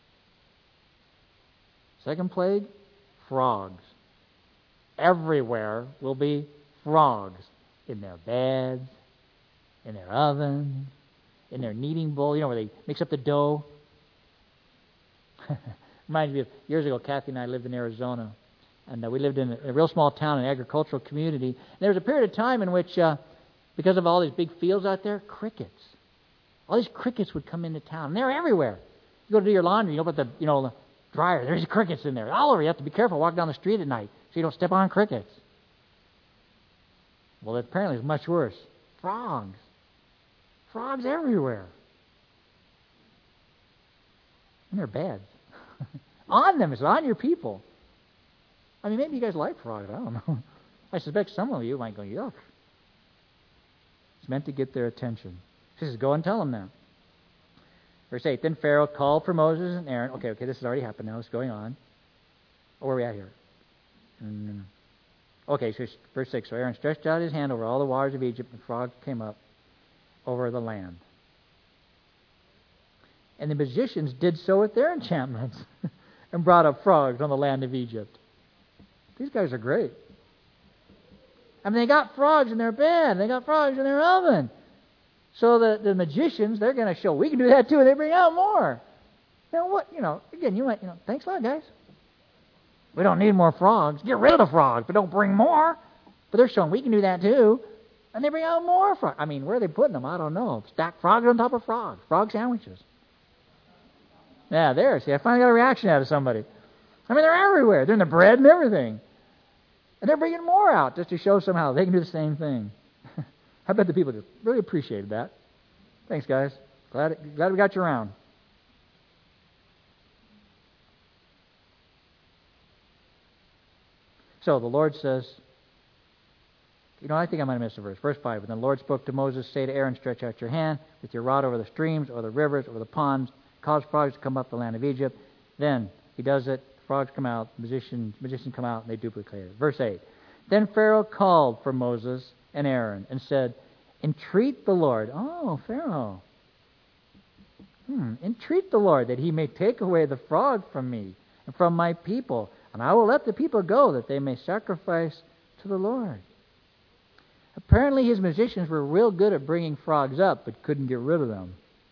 Speaker 1: Second plague, frogs. Everywhere will be frogs. In their beds, in their ovens, in their kneading bowl, you know, where they mix up the dough. Reminds me of years ago, Kathy and I lived in Arizona. And uh, we lived in a, a real small town, an agricultural community. And there was a period of time in which, uh, because of all these big fields out there, crickets. All these crickets would come into town. And they're everywhere. You go to do your laundry, you open up the, you know, the dryer, there's crickets in there. All over. You have to be careful walking down the street at night so you don't step on crickets. Well, apparently it's much worse. Frogs. Frogs everywhere. In their beds. On them. It's on your people. I mean, maybe you guys like frogs. I don't know. I suspect some of you might go, yuck. It's meant to get their attention. He says, go and tell them that. Verse eight, then Pharaoh called for Moses and Aaron. Okay, okay, this has already happened now. It's going on. Oh, where are we at here? Mm. Okay, so verse six. So Aaron stretched out his hand over all the waters of Egypt, and frogs came up over the land. And the magicians did so with their enchantments and brought up frogs on the land of Egypt. These guys are great. I mean, they got frogs in their bed. They got frogs in their oven. So the, the magicians, they're going to show, we can do that too, and they bring out more. You know what? You know, again, you might, you know, thanks a lot, guys. We don't need more frogs. Get rid of the frogs, but don't bring more. But they're showing we can do that too. And they bring out more frogs. I mean, where are they putting them? I don't know. Stack frogs on top of frogs. Frog sandwiches. Yeah, there. See, I finally got a reaction out of somebody. I mean, they're everywhere. They're in the bread and everything. And they're bringing more out just to show somehow they can do the same thing. I bet the people just really appreciated that. Thanks, guys. Glad, glad we got you around. So the Lord says, you know, I think I might have missed a verse. Verse five, and the Lord spoke to Moses, say to Aaron, stretch out your hand with your rod over the streams, or the rivers, over the ponds, cause frogs to come up the land of Egypt. Then he does it, frogs come out, magicians, magicians come out, and they duplicate it. Verse eight, then Pharaoh called for Moses and Aaron and said, entreat the Lord. Oh, Pharaoh. Hmm, entreat the Lord that he may take away the frog from me and from my people, and I will let the people go that they may sacrifice to the Lord. Apparently his magicians were real good at bringing frogs up, but couldn't get rid of them.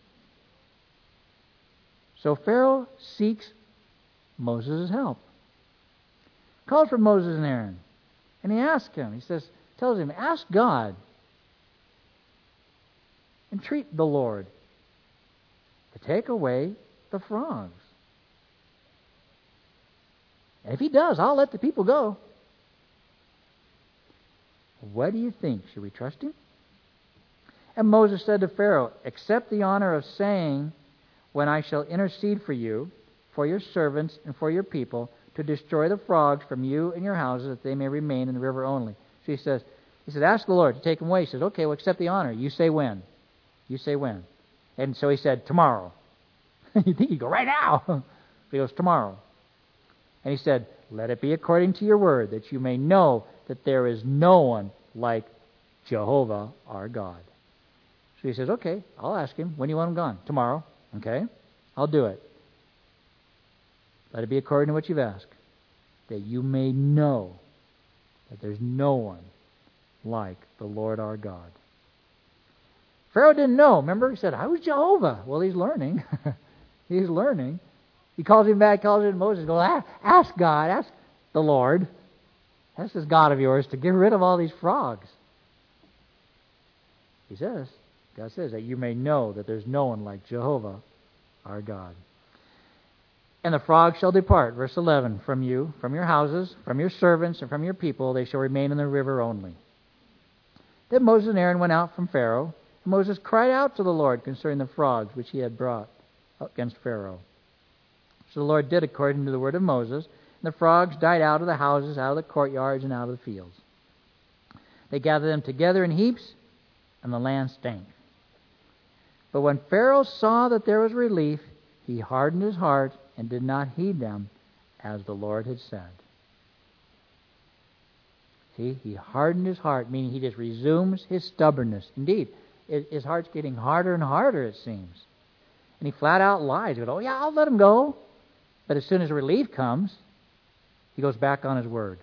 Speaker 1: So Pharaoh seeks Moses' help. Calls for Moses and Aaron. And he asks him, he says, tells him, ask God. Entreat the Lord to take away the frogs. And if he does, I'll let the people go. What do you think? Should we trust him? And Moses said to Pharaoh, accept the honor of saying, when I shall intercede for you, for your servants, and for your people, to destroy the frogs from you and your houses, that they may remain in the river only. So he says, he said, ask the Lord to take them away. He says, okay, well, accept the honor. You say when. You say when. And so he said, tomorrow. You think he'd go, right now. He goes, tomorrow. And he said, let it be according to your word, that you may know that there is no one like Jehovah our God. So he says, okay, I'll ask him. When do you want him gone? Tomorrow. Okay, I'll do it. Let it be according to what you've asked, that you may know that there's no one like the Lord our God. Pharaoh didn't know. Remember, he said, I was Jehovah. Well, he's learning. He's learning. He calls him back, calls in Moses, goes, ask God, ask the Lord, ask this God of yours to get rid of all these frogs. He says, God says that you may know that there's no one like Jehovah our God. And the frogs shall depart, verse eleven, from you, from your houses, from your servants, and from your people. They shall remain in the river only. Then Moses and Aaron went out from Pharaoh. And Moses cried out to the Lord concerning the frogs which he had brought against Pharaoh. So the Lord did according to the word of Moses. And the frogs died out of the houses, out of the courtyards, and out of the fields. They gathered them together in heaps, and the land stank. But when Pharaoh saw that there was relief,
Speaker 2: he hardened his heart and did not heed them, as the Lord had said. See, he hardened his heart, meaning he just resumes his stubbornness. Indeed, his heart's getting harder and harder, it seems. And he flat out lies. He goes, oh yeah, I'll let him go. But as soon as relief comes, he goes back on his word.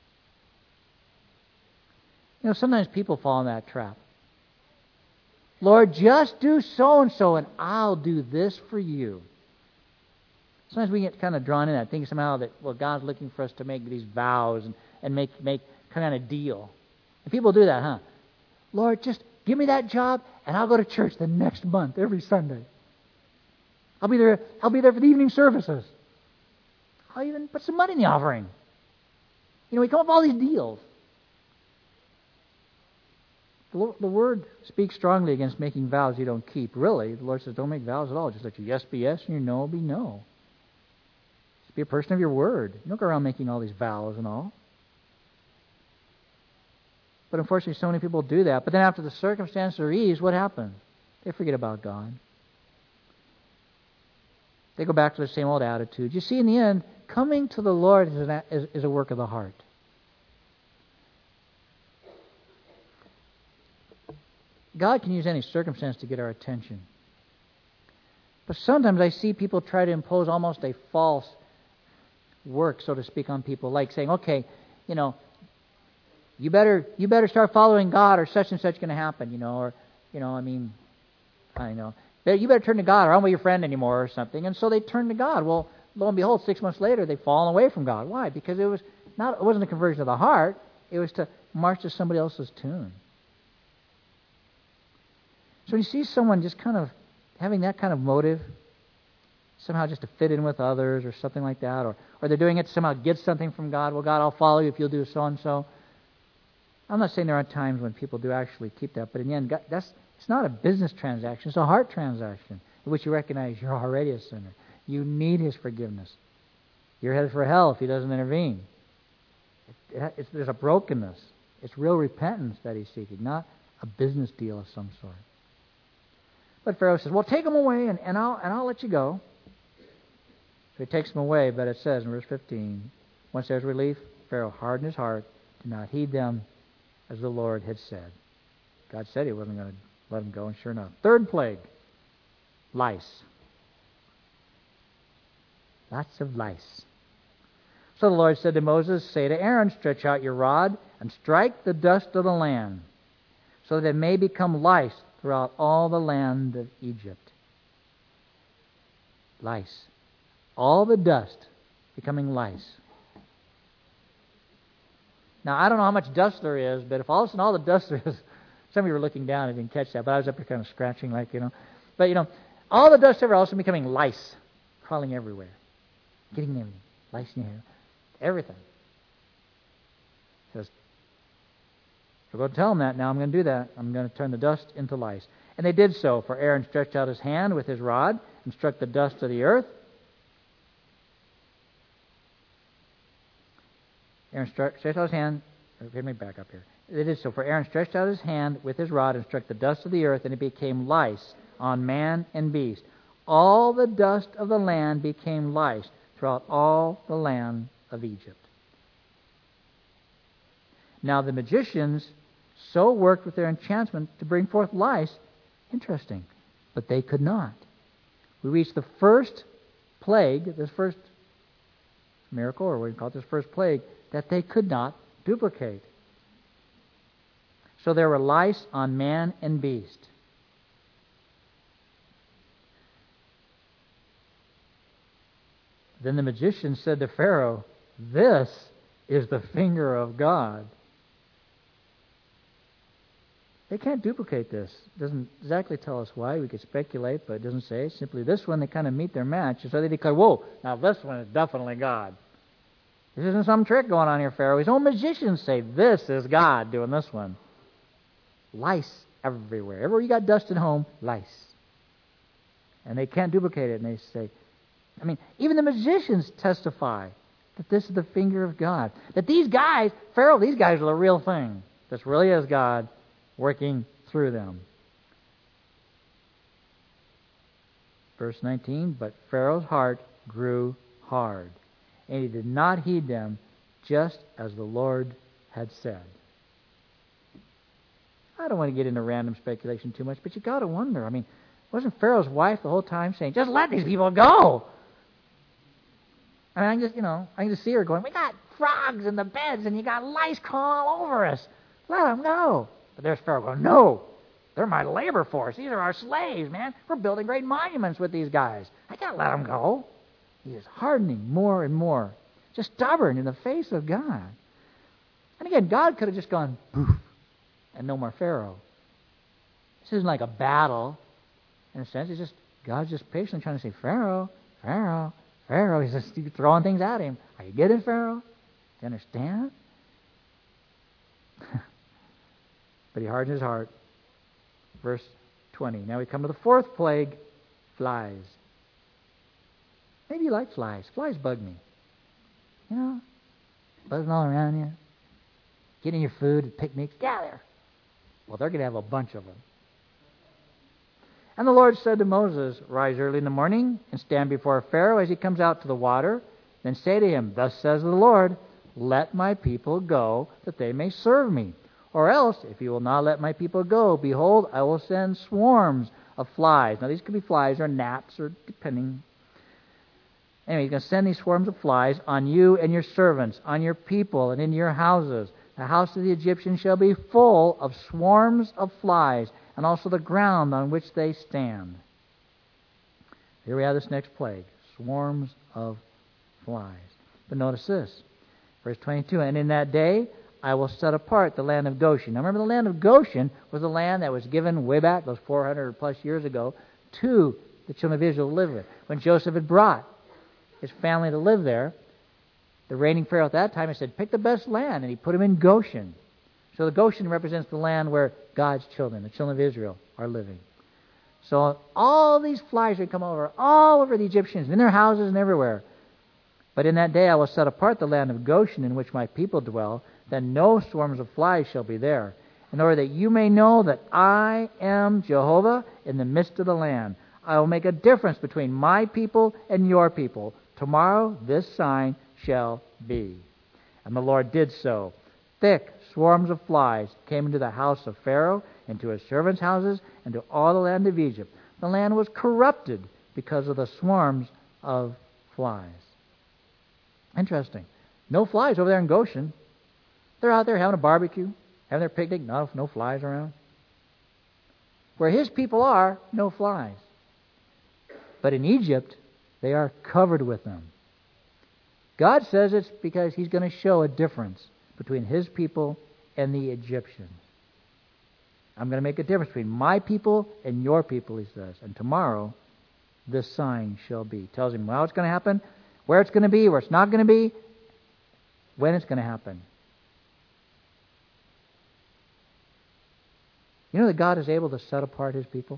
Speaker 2: You know, sometimes people fall in that trap. Lord, just do so-and-so and I'll do this for you. Sometimes we get kind of drawn in that, thinking somehow that, well, God's looking for us to make these vows and, and make, make kind of deal. And people do that, huh? Lord, just give me that job and I'll go to church the next month, every Sunday. I'll be there, I'll be there for the evening services. I'll even put some money in the offering. You know, we come up with all these deals. The, the Word speaks strongly against making vows you don't keep. Really, the Lord says don't make vows at all. Just let your yes be yes and your no be no. Just be a person of your word. You don't go around making all these vows and all. But unfortunately, so many people do that. But then after the circumstances are eased, what happens? They forget about God. They go back to the same old attitude. You see, in the end, coming to the Lord is, an, is, is a work of the heart. God can use any circumstance to get our attention. But sometimes I see people try to impose almost a false work, so to speak, on people, like saying, okay, you know, you better you better start following God or such and such going to happen, you know, or, you know, I mean, I know. You better turn to God or I won't be your friend anymore or something. And so they turn to God. Well, lo and behold, six months later, they've fallen away from God. Why? Because it was not it wasn't a conversion of the heart. It was to march to somebody else's tune. So when you see someone just kind of having that kind of motive, somehow just to fit in with others or something like that, or, or they're doing it to somehow get something from God. Well, God, I'll follow you if you'll do so-and-so. I'm not saying there aren't times when people do actually keep that, but in the end, God, that's it's not a business transaction. It's a heart transaction in which you recognize you're already a sinner. You need His forgiveness. You're headed for hell if He doesn't intervene. It, it, it's, there's a brokenness. It's real repentance that He's seeking, not a business deal of some sort. But Pharaoh says, well, take them away and, and, I'll, and I'll let you go. So he takes them away, but it says in verse fifteen, once there's relief, Pharaoh hardened his heart, did not heed them as the Lord had said. God said He wasn't going to let them go, and sure enough. Third plague, lice. Lots of lice. So the Lord said to Moses, say to Aaron, stretch out your rod and strike the dust of the land, so that it may become lice throughout all the land of Egypt. Lice. All the dust becoming lice. Now, I don't know how much dust there is, but if all of a sudden all the dust there is, some of you were looking down and didn't catch that, but I was up here kind of scratching like, you know. But, you know, all the dust ever all of a sudden becoming lice, crawling everywhere, getting everything, lice in your hair, everything. He says, so go tell them that now. I'm going to do that. I'm going to turn the dust into lice. And they did so, for Aaron stretched out his hand with his rod and struck the dust of the earth. Aaron stretched out his hand. Let me back up here. They did so, for Aaron stretched out his hand with his rod and struck the dust of the earth, and it became lice on man and beast. All the dust of the land became lice throughout all the land of Egypt. Now the magicians so worked with their enchantment to bring forth lice. Interesting. But they could not. We reached the first plague, this first miracle, or what do you call it, this first plague, that they could not duplicate. So there were lice on man and beast. Then the magician said to Pharaoh, this is the finger of God. They can't duplicate this. It doesn't exactly tell us why. We could speculate, but it doesn't say. Simply this one, they kind of meet their match. And so they declare, whoa, now this one is definitely God. This isn't some trick going on here, Pharaoh. His own magicians say, this is God doing this one. Lice everywhere. Everywhere you got dust at home, lice. And they can't duplicate it. And they say, I mean, even the magicians testify that this is the finger of God. That these guys, Pharaoh, these guys are the real thing. This really is God working through them. Verse nineteen, but Pharaoh's heart grew hard, and he did not heed them, just as the Lord had said. I don't want to get into random speculation too much, but you got to wonder. I mean, wasn't Pharaoh's wife the whole time saying, just let these people go? I mean, I can just, you know, I can just see her going, we got frogs in the beds and you got lice crawling all over us. Let them go. But there's Pharaoh going, no, they're my labor force. These are our slaves, man. We're building great monuments with these guys. I can't let them go. He is hardening more and more, just stubborn in the face of God. And again, God could have just gone, poof, and no more Pharaoh. This isn't like a battle. In a sense, it's just, God's just patiently trying to say, Pharaoh, Pharaoh, Pharaoh. He's just throwing things at him. Are you getting it, Pharaoh? Do you understand? But he hardened his heart. Verse twenty. Now we come to the fourth plague, flies. Maybe you like flies. Flies bug me. You know, buzzing all around you. Getting your food at picnics. Get out there. Well, they're going to have a bunch of them. And the Lord said to Moses, rise early in the morning and stand before Pharaoh as he comes out to the water. Then say to him, thus says the Lord, let my people go, that they may serve me. Or else, if you will not let my people go, behold, I will send swarms of flies. Now, these could be flies or gnats, or depending. Anyway, he's going to send these swarms of flies on you and your servants, on your people, and in your houses. The house of the Egyptians shall be full of swarms of flies, and also the ground on which they stand. Here we have this next plague, swarms of flies. But notice this, verse twenty-two, and in that day I will set apart the land of Goshen. Now remember, the land of Goshen was the land that was given way back, those four hundred plus years ago, to the children of Israel to live with. When Joseph had brought his family to live there, the reigning Pharaoh at that time had said, pick the best land, and he put them in Goshen. So the Goshen represents the land where God's children, the children of Israel, are living. So all these flies would come over, all over the Egyptians, in their houses and everywhere. But in that day I will set apart the land of Goshen in which my people dwell, that no swarms of flies shall be there, in order that you may know that I am Jehovah in the midst of the land. I will make a difference between my people and your people. Tomorrow this sign shall be. And the Lord did so. Thick swarms of flies came into the house of Pharaoh, into his servants' houses, and to all the land of Egypt. The land was corrupted because of the swarms of flies. Interesting. No flies over there in Goshen. They're out there having a barbecue, having their picnic, no, no flies around. Where his people are, no flies. But in Egypt, they are covered with them. God says it's because he's going to show a difference between his people and the Egyptians. I'm going to make a difference between my people and your people, he says. And tomorrow, this sign shall be. Tells him how it's going to happen, where it's going to be, where it's not going to be, when it's going to happen. You know that God is able to set apart his people?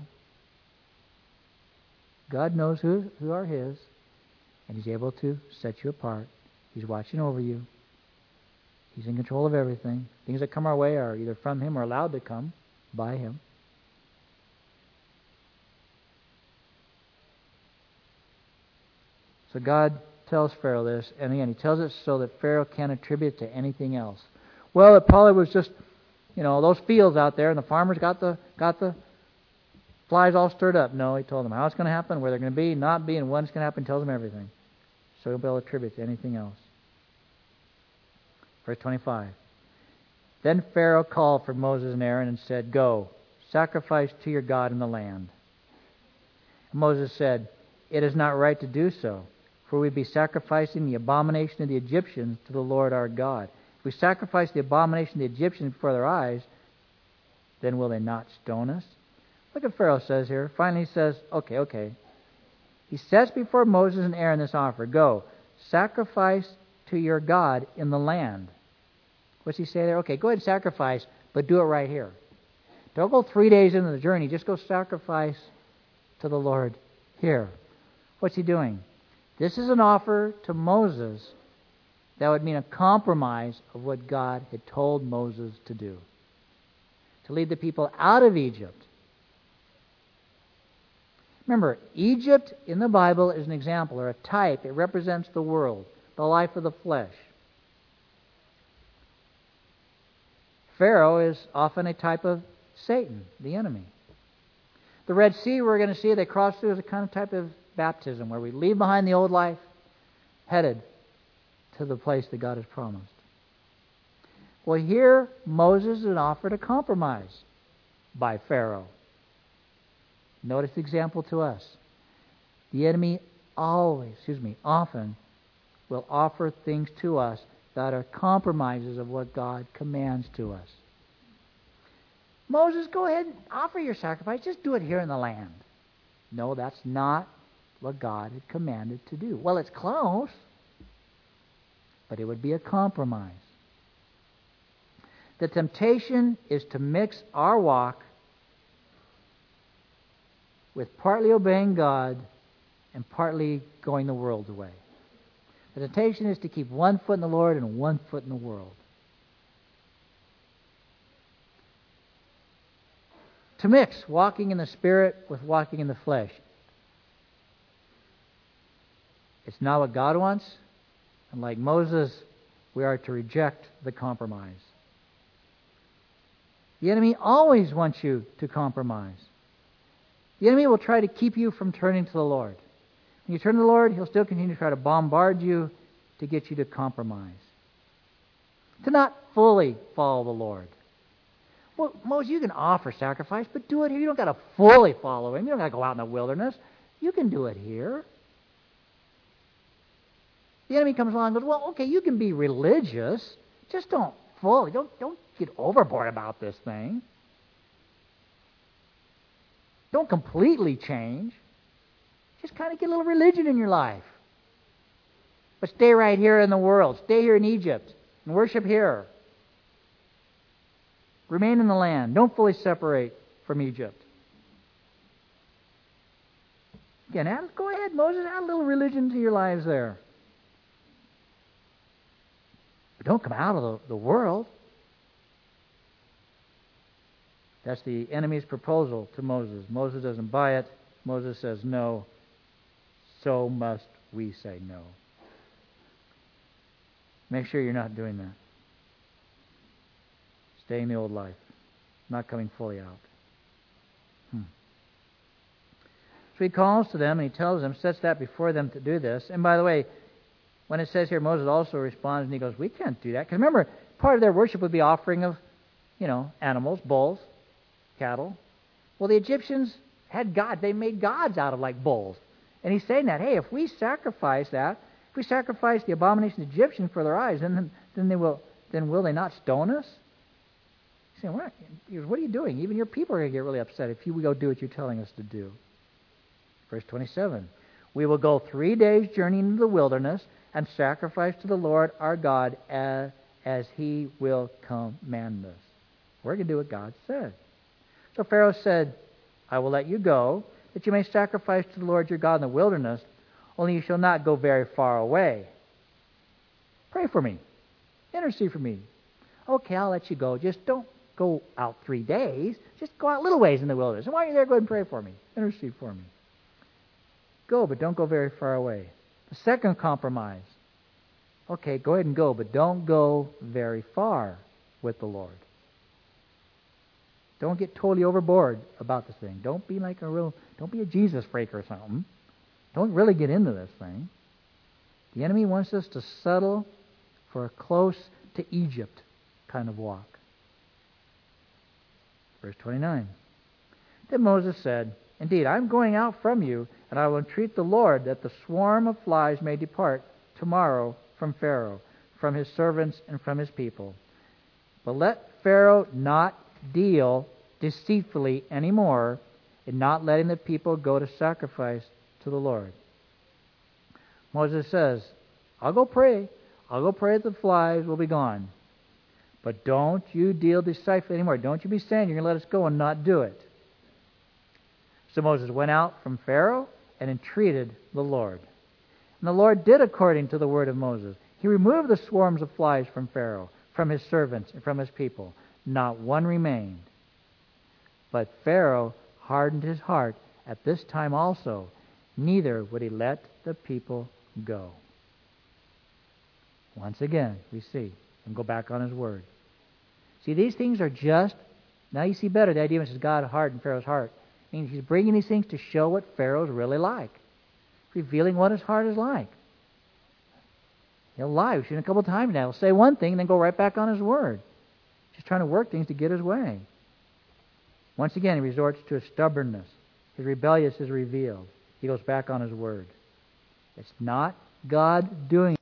Speaker 2: God knows who, who are his, and he's able to set you apart. He's watching over you. He's in control of everything. Things that come our way are either from him or allowed to come by him. So God tells Pharaoh this, and again, he tells it so that Pharaoh can't attribute it to anything else. Well, it probably was just, you know, those fields out there, and the farmers got the got the flies all stirred up. No, he told them how it's going to happen, where they're going to be, not be, and when it's going to happen. Tells them everything. So he'll be able to attribute it to anything else. Verse twenty-five. Then Pharaoh called for Moses and Aaron and said, go, sacrifice to your God in the land. And Moses said, it is not right to do so, for we'd be sacrificing the abomination of the Egyptians to the Lord our God. If we sacrifice the abomination of the Egyptians before their eyes, then will they not stone us? Look at Pharaoh says here. Finally he says, okay, okay. He sets before Moses and Aaron this offer. Go, sacrifice to your God in the land. What's he say there? Okay, go ahead and sacrifice, but do it right here. Don't go three days into the journey. Just go sacrifice to the Lord here. What's he doing? This is an offer to Moses that would mean a compromise of what God had told Moses to do. To lead the people out of Egypt. Remember, Egypt in the Bible is an example or a type. It represents the world, the life of the flesh. Pharaoh is often a type of Satan, the enemy. The Red Sea, we're going to see, they cross through as a kind of type of baptism where we leave behind the old life, headed to the place that God has promised. Well, here Moses is offered a compromise by Pharaoh. Notice the example to us. The enemy always, excuse me, often will offer things to us that are compromises of what God commands to us. Moses, go ahead and offer your sacrifice. Just do it here in the land. No, that's not what God had commanded to do. Well, it's close, but it would be a compromise. The temptation is to mix our walk with partly obeying God and partly going the world's way. The temptation is to keep one foot in the Lord and one foot in the world. To mix walking in the Spirit with walking in the flesh. It's not what God wants, and like Moses, we are to reject the compromise. The enemy always wants you to compromise. The enemy will try to keep you from turning to the Lord. When you turn to the Lord, he'll still continue to try to bombard you to get you to compromise. To not fully follow the Lord. Well, Moses, you can offer sacrifice, but do it here. You don't got to fully follow him. You don't got to go out in the wilderness. You can do it here. The enemy comes along and goes, well, okay, you can be religious. Just don't fully, don't, don't get overboard about this thing. Don't completely change. Just kind of get a little religion in your life. But stay right here in the world. Stay here in Egypt and worship here. Remain in the land. Don't fully separate from Egypt. Again, add, go ahead, Moses, add a little religion to your lives there. But don't come out of the, the world. That's the enemy's proposal to Moses. Moses doesn't buy it. Moses says no. So must we say no. Make sure you're not doing that. Staying the old life. Not coming fully out. Hmm. So he calls to them and he tells them, sets that before them to do this. And by the way, when it says here, Moses also responds and he goes, we can't do that. Because remember, part of their worship would be offering of, you know, animals, bulls, cattle. Well, the Egyptians had gods. They made gods out of like bulls. And he's saying that, hey, if we sacrifice that, if we sacrifice the abomination of the Egyptians for their eyes, then then they will then will they not stone us? He's saying, what, what are you doing? Even your people are going to get really upset if you go do what you're telling us to do. Verse twenty-seven. We will go three days' journey into the wilderness and sacrifice to the Lord our God as, as he will command us. We're going to do what God said. So Pharaoh said, I will let you go, that you may sacrifice to the Lord your God in the wilderness, only you shall not go very far away. Pray for me. Intercede for me. Okay, I'll let you go. Just don't go out three days. Just go out little ways in the wilderness. And while you're there, go ahead and pray for me. Intercede for me. Go, but don't go very far away. The second compromise. Okay, go ahead and go, but don't go very far with the Lord. Don't get totally overboard about this thing. Don't be like a real, don't be a Jesus freak or something. Don't really get into this thing. The enemy wants us to settle for a close to Egypt kind of walk. Verse twenty-nine. Then Moses said, indeed, I'm going out from you, and I will entreat the Lord that the swarm of flies may depart tomorrow from Pharaoh, from his servants, and from his people. But let Pharaoh not deal deceitfully anymore in not letting the people go to sacrifice to the Lord. Moses says, I'll go pray. I'll go pray that the flies will be gone. But don't you deal deceitfully anymore. Don't you be saying you're going to let us go and not do it. So Moses went out from Pharaoh and entreated the Lord. And the Lord did according to the word of Moses. He removed the swarms of flies from Pharaoh, from his servants, and from his people. Not one remained. But Pharaoh hardened his heart at this time also, neither would he let the people go. Once again, we see him go back on his word. See, these things are just, now you see better the idea when it says God's heart and Pharaoh's heart. It means he's bringing these things to show what Pharaoh's really like, revealing what his heart is like. He'll lie. We've seen it a couple of times now. He'll say one thing and then go right back on his word. Just trying to work things to get his way. Once again, he resorts to his stubbornness. His rebelliousness is revealed. He goes back on his word. It's not God doing